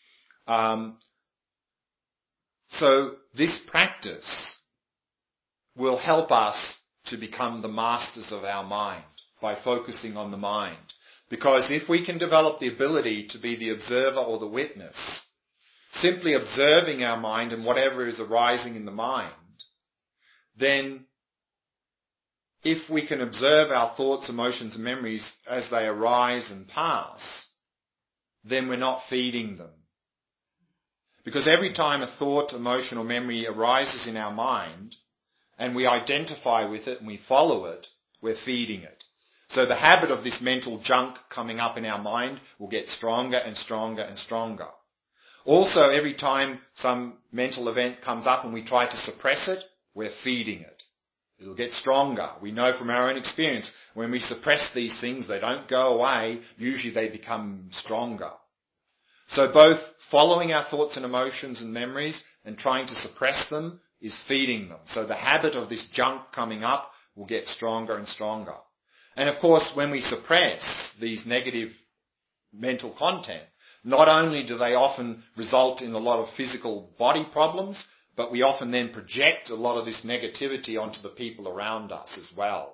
So this practice will help us to become the masters of our mind by focusing on the mind. Because if we can develop the ability to be the observer or the witness, simply observing our mind and whatever is arising in the mind, then if we can observe our thoughts, emotions and memories as they arise and pass, then we're not feeding them. Because every time a thought, emotion or memory arises in our mind and we identify with it and we follow it, we're feeding it. So the habit of this mental junk coming up in our mind will get stronger and stronger and stronger. Also, every time some mental event comes up and we try to suppress it, we're feeding it. It'll get stronger. We know from our own experience, when we suppress these things, they don't go away. Usually they become stronger. So both following our thoughts and emotions and memories and trying to suppress them is feeding them. So the habit of this junk coming up will get stronger and stronger. And of course, when we suppress these negative mental content, not only do they often result in a lot of physical body problems, but we often then project a lot of this negativity onto the people around us as well.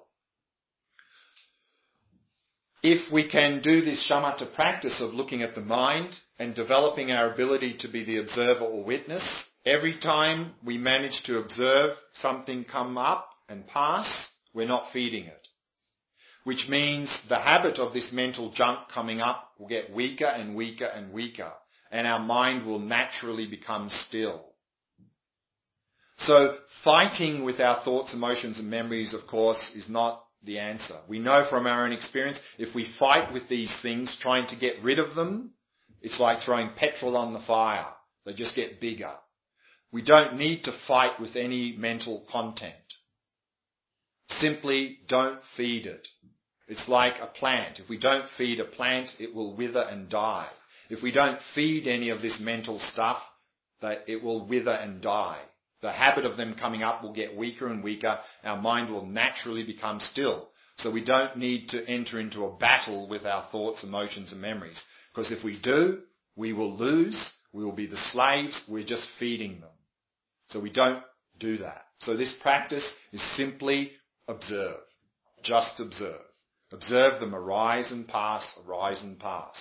If we can do this shamatha practice of looking at the mind and developing our ability to be the observer or witness, every time we manage to observe something come up and pass, we're not feeding it. Which means the habit of this mental junk coming up will get weaker and weaker and weaker, and our mind will naturally become still. So fighting with our thoughts, emotions and memories, of course, is not the answer. We know from our own experience, if we fight with these things, trying to get rid of them, it's like throwing petrol on the fire. They just get bigger. We don't need to fight with any mental content. Simply don't feed it. It's like a plant. If we don't feed a plant, it will wither and die. If we don't feed any of this mental stuff, it will wither and die. The habit of them coming up will get weaker and weaker. Our mind will naturally become still. So we don't need to enter into a battle with our thoughts, emotions and memories. Because if we do, we will lose. We will be the slaves. We're just feeding them. So we don't do that. So this practice is simply observe. Just observe. Observe them arise and pass, arise and pass.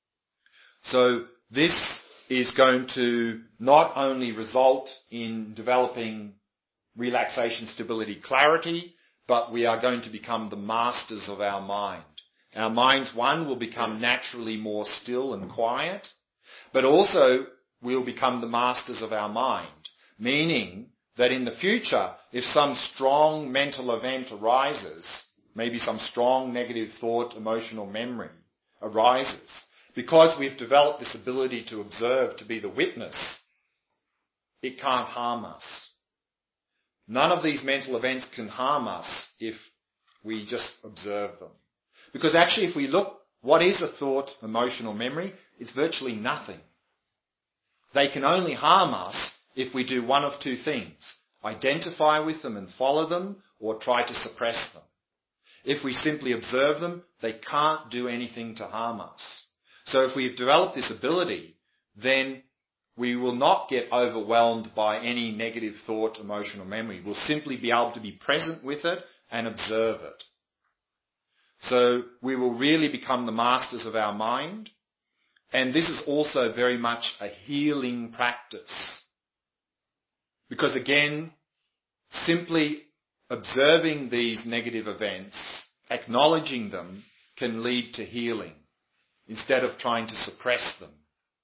So this is going to not only result in developing relaxation, stability, clarity, but we are going to become the masters of our mind. Our minds, one, will become naturally more still and quiet, but also we'll become the masters of our mind, meaning that in the future, if some strong mental event arises, maybe some strong negative thought, emotional memory arises, because we've developed this ability to observe, to be the witness, it can't harm us. None of these mental events can harm us if we just observe them. Because actually if we look, what is a thought, emotion or memory? It's virtually nothing. They can only harm us if we do one of two things. Identify with them and follow them, or try to suppress them. If we simply observe them, they can't do anything to harm us. So if we've developed this ability, then we will not get overwhelmed by any negative thought, emotion or memory. We'll simply be able to be present with it and observe it. So we will really become the masters of our mind. And this is also very much a healing practice. Because again, simply observing these negative events, acknowledging them, can lead to healing, instead of trying to suppress them.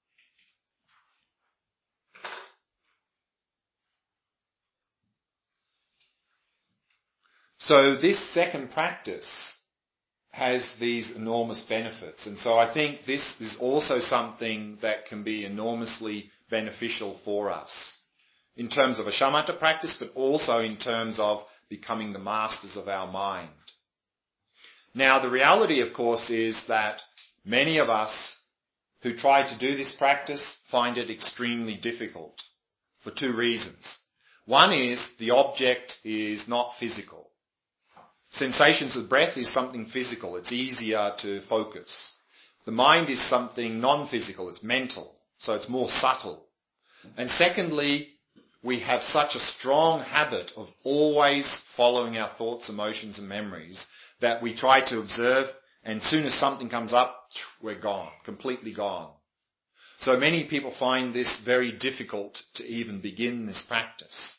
So this second practice has these enormous benefits. And so I think this is also something that can be enormously beneficial for us in terms of a shamatha practice, but also in terms of becoming the masters of our mind. Now, the reality, of course, is that many of us who try to do this practice find it extremely difficult for two reasons. One is the object is not physical. Sensations of breath is something physical. It's easier to focus. The mind is something non-physical. It's mental. So it's more subtle. And secondly, we have such a strong habit of always following our thoughts, emotions and memories that we try to observe, and as soon as something comes up, we're gone, completely gone. So many people find this very difficult to even begin this practice.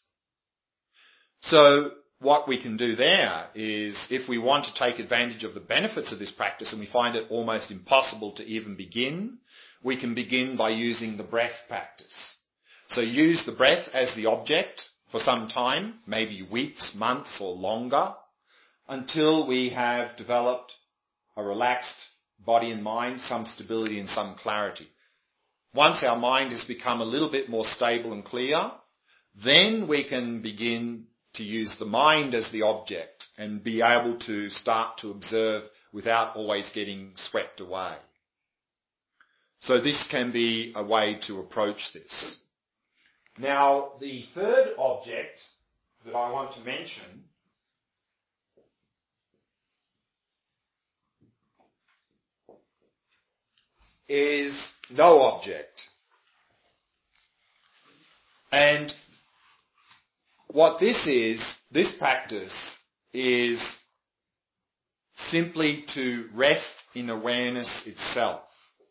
So what we can do there is, if we want to take advantage of the benefits of this practice and we find it almost impossible to even begin, we can begin by using the breath practice. So use the breath as the object for some time, maybe weeks, months or longer, until we have developed a relaxed body and mind, some stability and some clarity. Once our mind has become a little bit more stable and clear, then we can begin to use the mind as the object and be able to start to observe without always getting swept away. So this can be a way to approach this. Now, the third object that I want to mention is no object. And what this practice is simply to rest in awareness itself.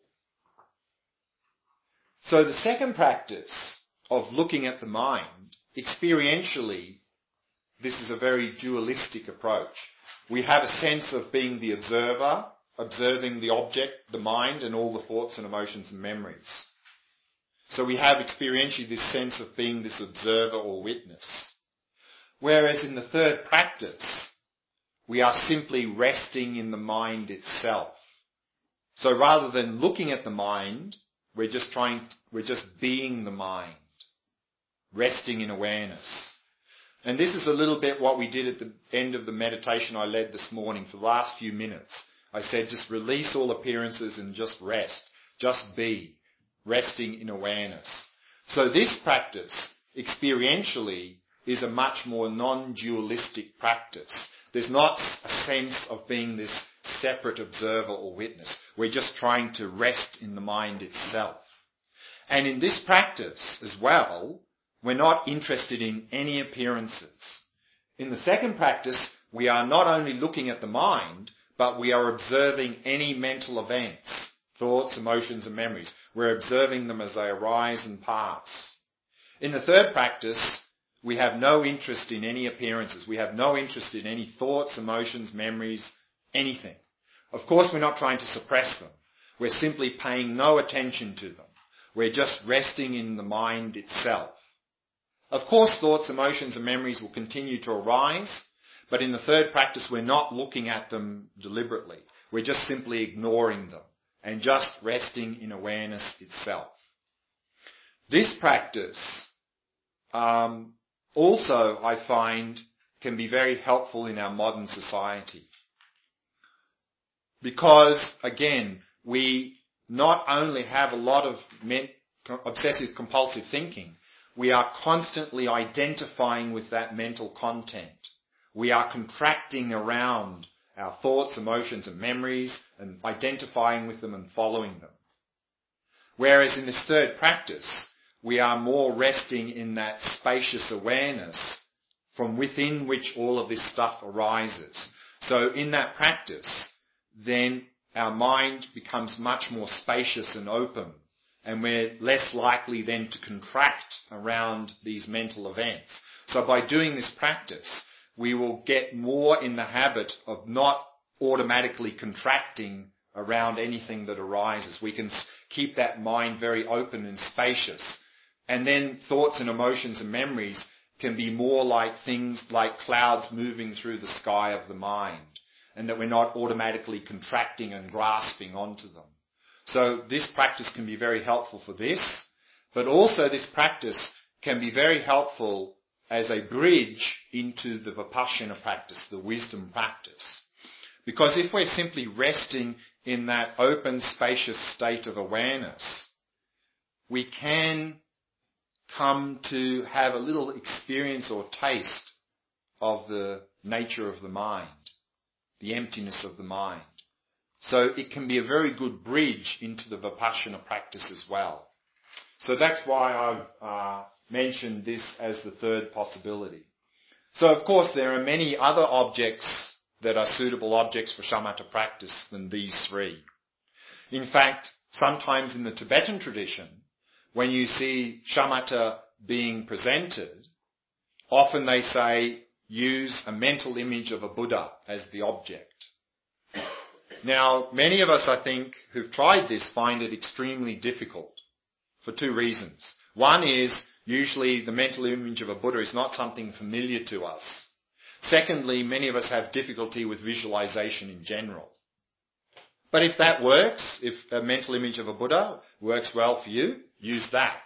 So the second practice of looking at the mind, experientially, this is a very dualistic approach. We have a sense of being the observer, observing the object, the mind, and all the thoughts and emotions and memories. So we have experientially this sense of being this observer or witness. Whereas in the third practice, we are simply resting in the mind itself. So rather than looking at the mind, we're just being the mind, resting in awareness. And this is a little bit what we did at the end of the meditation I led this morning for the last few minutes. I said just release all appearances and just rest. Just be. Resting in awareness. So this practice, experientially, is a much more non-dualistic practice. There's not a sense of being this separate observer or witness. We're just trying to rest in the mind itself. And in this practice as well, we're not interested in any appearances. In the second practice, we are not only looking at the mind, but we are observing any mental events, thoughts, emotions and memories. We're observing them as they arise and pass. In the third practice, we have no interest in any appearances. We have no interest in any thoughts, emotions, memories, anything. Of course, we're not trying to suppress them. We're simply paying no attention to them. We're just resting in the mind itself. Of course, thoughts, emotions and memories will continue to arise, but in the third practice, we're not looking at them deliberately. We're just simply ignoring them and just resting in awareness itself. This practice also, I find, can be very helpful in our modern society. Because, again, we not only have a lot of obsessive compulsive thinking, we are constantly identifying with that mental content. We are contracting around our thoughts, emotions and memories and identifying with them and following them. Whereas in this third practice, we are more resting in that spacious awareness from within which all of this stuff arises. So in that practice, then our mind becomes much more spacious and open, and we're less likely then to contract around these mental events. So by doing this practice, we will get more in the habit of not automatically contracting around anything that arises. We can keep that mind very open and spacious. And then thoughts and emotions and memories can be more like things like clouds moving through the sky of the mind, and that we're not automatically contracting and grasping onto them. So this practice can be very helpful for this, but also this practice can be very helpful as a bridge into the Vipassana practice, the wisdom practice. Because if we're simply resting in that open, spacious state of awareness, we can come to have a little experience or taste of the nature of the mind, the emptiness of the mind. So it can be a very good bridge into the Vipassana practice as well. So that's why I've mentioned this as the third possibility. So of course there are many other objects that are suitable objects for shamatha practice than these three. In fact, sometimes in the Tibetan tradition, when you see shamatha being presented, often they say, use a mental image of a Buddha as the object. Now, many of us, I think, who've tried this find it extremely difficult for two reasons. One is, usually the mental image of a Buddha is not something familiar to us. Secondly, many of us have difficulty with visualization in general. But if that works, if a mental image of a Buddha works well for you, use that.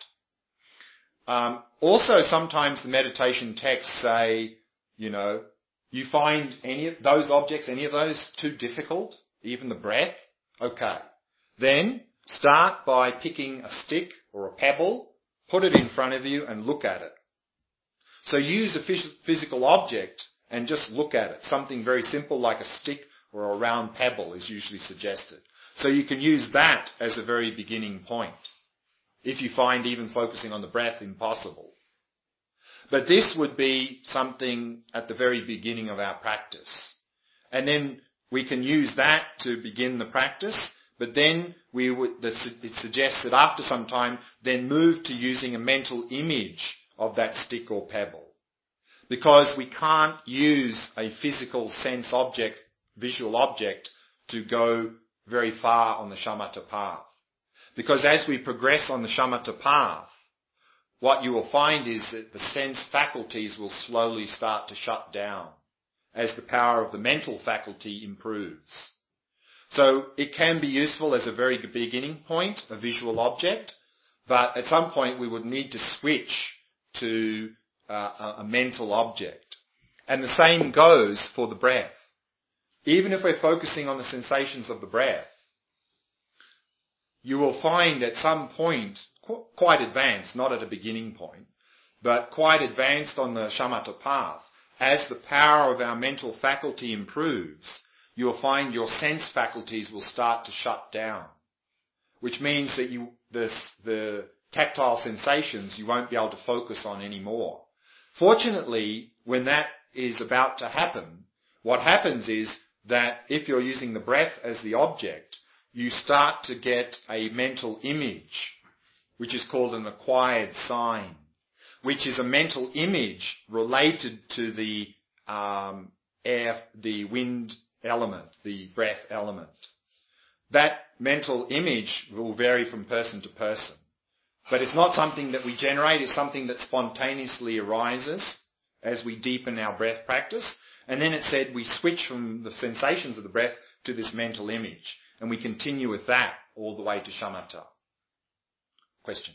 Also, sometimes the meditation texts say, you find any of those objects, any of those too difficult, even the breath, okay. Then start by picking a stick or a pebble, put it in front of you and look at it. So use a physical object and just look at it. Something very simple like a stick or a round pebble is usually suggested. So you can use that as a very beginning point, if you find even focusing on the breath impossible. But this would be something at the very beginning of our practice. And then we can use that to begin the practice, but then it suggests that after some time, then move to using a mental image of that stick or pebble. Because we can't use a physical sense object, visual object, to go very far on the shamatha path. Because as we progress on the shamatha path, what you will find is that the sense faculties will slowly start to shut down as the power of the mental faculty improves. So it can be useful as a very beginning point, a visual object, but at some point we would need to switch to a mental object. And the same goes for the breath. Even if we're focusing on the sensations of the breath, you will find at some point, quite advanced, not at a beginning point, but quite advanced on the shamatha path, as the power of our mental faculty improves, you will find your sense faculties will start to shut down, which means that the tactile sensations you won't be able to focus on anymore. Fortunately, when that is about to happen, what happens is that if you're using the breath as the object, you start to get a mental image, which is called an acquired sign, which is a mental image related to the air, the wind element, the breath element. That mental image will vary from person to person. But it's not something that we generate, it's something that spontaneously arises as we deepen our breath practice. And then it said we switch from the sensations of the breath to this mental image. And we continue with that all the way to shamatha. Question?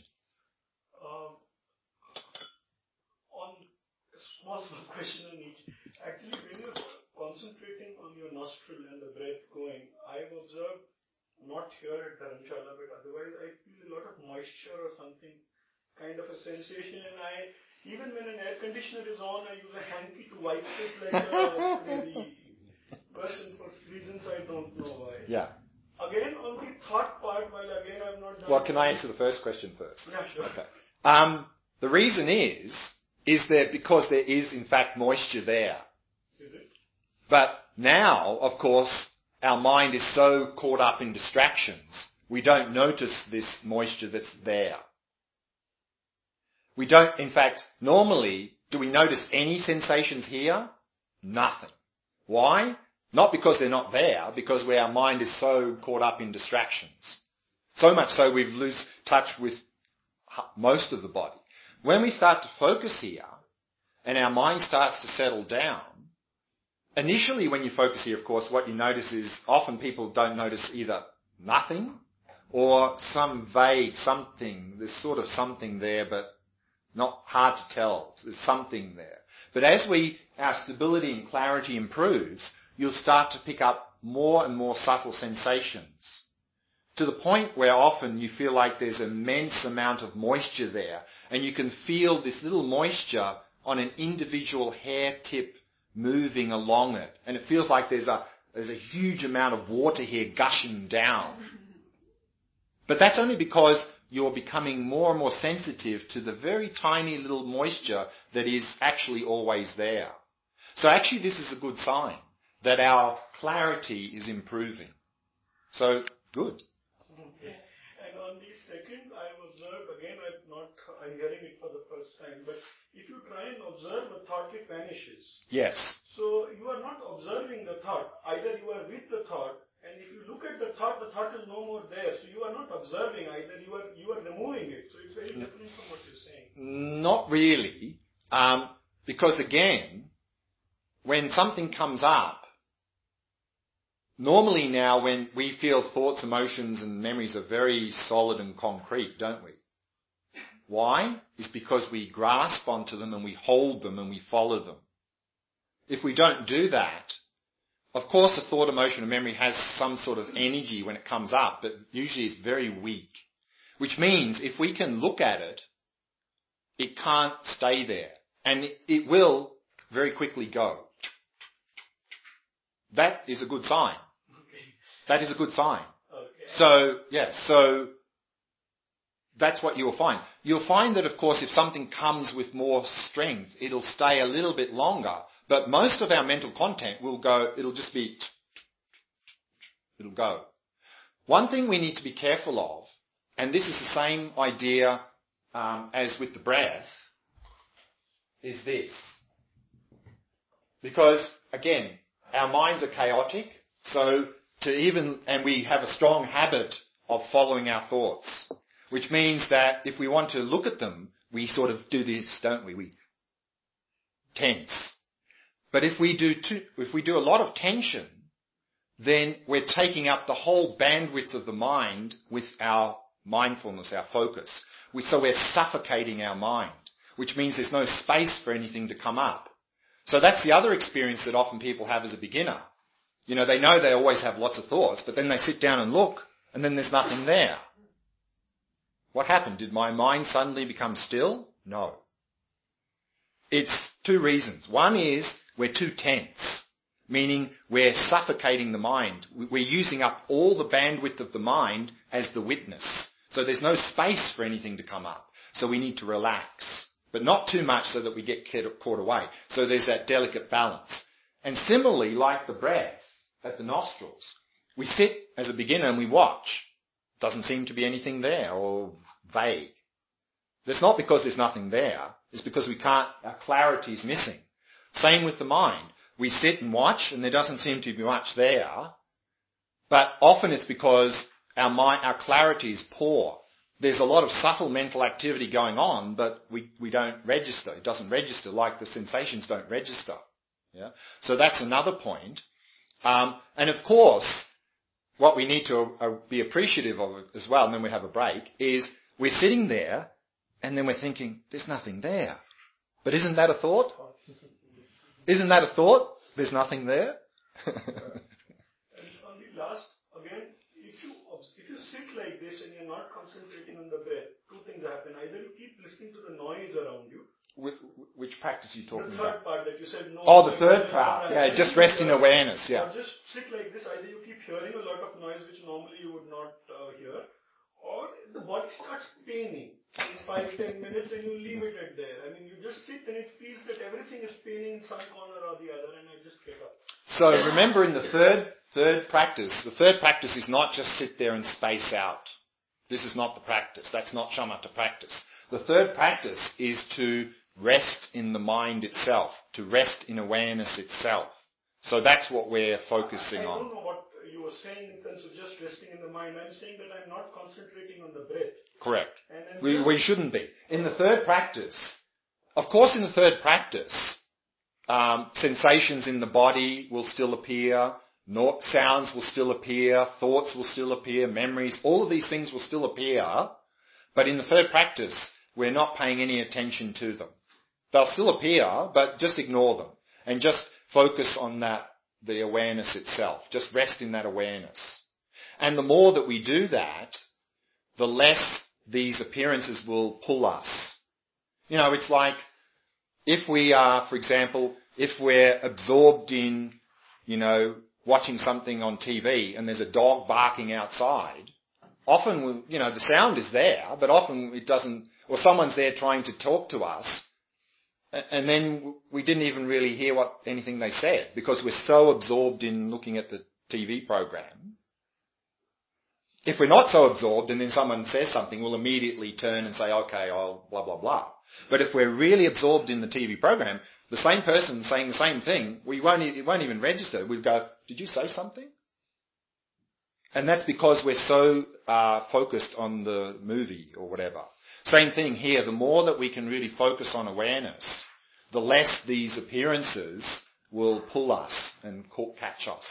On a small question on each. Actually, when you're concentrating on your nostril and the breath going, I've observed, not here at Dharamshala, but otherwise I feel a lot of moisture or something, kind of a sensation, and even when an air conditioner is on, I use a hanky to wipe it like a crazy person for reasons I don't know why. Yeah. Again, on the thought part, while again I've not done... Well, can I answer the first question first? Yeah, sure. Okay. The reason is that because there is in fact moisture there. Is it? But now, of course, our mind is so caught up in distractions, we don't notice this moisture that's there. We don't, in fact, normally, do we notice any sensations here? Nothing. Why? Not because they're not there, because our mind is so caught up in distractions. So much so we've lost touch with most of the body. When we start to focus here, and our mind starts to settle down, initially when you focus here, of course, what you notice is often people don't notice either nothing or some vague something. There's sort of something there, but not hard to tell. There's something there. But as our stability and clarity improves, you'll start to pick up more and more subtle sensations, to the point where often you feel like there's an immense amount of moisture there, and you can feel this little moisture on an individual hair tip moving along it, and it feels like there's a huge amount of water here gushing down. But that's only because you're becoming more and more sensitive to the very tiny little moisture that is actually always there. So actually this is a good sign that our clarity is improving. So, good. Okay. And on the second, I've observed, again, I'm hearing it for the first time, but if you try and observe a thought, it vanishes. Yes. So you are not observing the thought. Either you are with the thought, and if you look at the thought is no more there. So you are not observing either, you are removing it. So it's very different from what you're saying. Not really. Because again, when something comes up, normally now when we feel thoughts, emotions and memories are very solid and concrete, don't we? Why? It's because we grasp onto them and we hold them and we follow them. If we don't do that, of course a thought, emotion and memory has some sort of energy when it comes up, but usually it's very weak. Which means if we can look at it, it can't stay there. And it will very quickly go. That is a good sign. That is a good sign. Okay. So, yes, so that's what you'll find. You'll find that, of course, if something comes with more strength, it'll stay a little bit longer. But most of our mental content will go, it'll just be, it'll go. One thing we need to be careful of, and this is the same idea as with the breath, is this. Because, again, our minds are chaotic, and we have a strong habit of following our thoughts, which means that if we want to look at them, we sort of do this, don't we? We tense. But if we do a lot of tension, then we're taking up the whole bandwidth of the mind with our mindfulness, our focus. So we're suffocating our mind, which means there's no space for anything to come up. So that's the other experience that often people have as a beginner. You know, they know they always have lots of thoughts, but then they sit down and look, and then there's nothing there. What happened? Did my mind suddenly become still? No. It's two reasons. One is we're too tense, meaning we're suffocating the mind. We're using up all the bandwidth of the mind as the witness. So there's no space for anything to come up. So we need to relax, but not too much so that we get caught away. So there's that delicate balance. And similarly, like the breath at the nostrils, we sit as a beginner and we watch. Doesn't seem to be anything there, or vague. That's not because there's nothing there. It's because our clarity is missing. Same with the mind. We sit and watch and there doesn't seem to be much there. But often it's because our clarity is poor. There's a lot of subtle mental activity going on, but we don't register. It doesn't register like the sensations don't register. Yeah? So that's another point. And of course, what we need to be appreciative of as well, and then we have a break, is we're sitting there and then we're thinking, there's nothing there. But isn't that a thought? Isn't that a thought? There's nothing there? And on the last, again, if you sit like this and you're not concentrating on the breath, two things happen. Either you keep listening to the noise around you. Which practice are you talking about? The third part that you said no. Oh, the third part. Yeah, just rest in awareness, yeah. Or just sit like this. Either you keep hearing a lot of noise which normally you would not hear, or the body starts paining in 5-10 minutes and you leave it at there. I mean, you just sit and it feels that everything is paining in some corner or the other, and I just get up. So remember, in the third practice is not just sit there and space out. This is not the practice. That's not shamatha practice. The third practice is to rest in the mind itself, to rest in awareness itself. So that's what we're focusing on. I don't know what you were saying in terms of just resting in the mind. I'm saying that I'm not concentrating on the breath. Correct. We shouldn't be. In the third practice, of course in the third practice, sensations in the body will still appear, sounds will still appear, thoughts will still appear, memories, all of these things will still appear, but in the third practice, we're not paying any attention to them. They'll still appear, but just ignore them and just focus on the awareness itself. Just rest in that awareness. And the more that we do that, the less these appearances will pull us. You know, it's like if we are, for example, if we're absorbed in, watching something on TV and there's a dog barking outside, often, the sound is there, but often it doesn't, or someone's there trying to talk to us, and then we didn't even really hear anything they said because we're so absorbed in looking at the TV program. If we're not so absorbed and then someone says something, we'll immediately turn and say, okay, I'll blah, blah, blah. But if we're really absorbed in the TV program, the same person saying the same thing, it won't even register. We'll go, did you say something? And that's because we're so focused on the movie or whatever. Same thing here. The more that we can really focus on awareness, the less these appearances will pull us and catch us.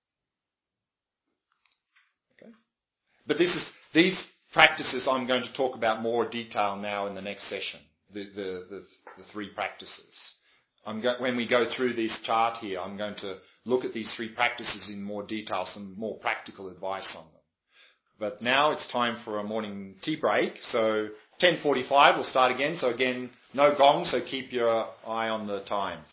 Okay? But these practices I'm going to talk about more detail now in the next session. The three practices. When we go through this chart here, I'm going to look at these three practices in more detail, some more practical advice on them. But now it's time for a morning tea break. So 10:45 we'll start again. So again, no gong, so keep your eye on the time.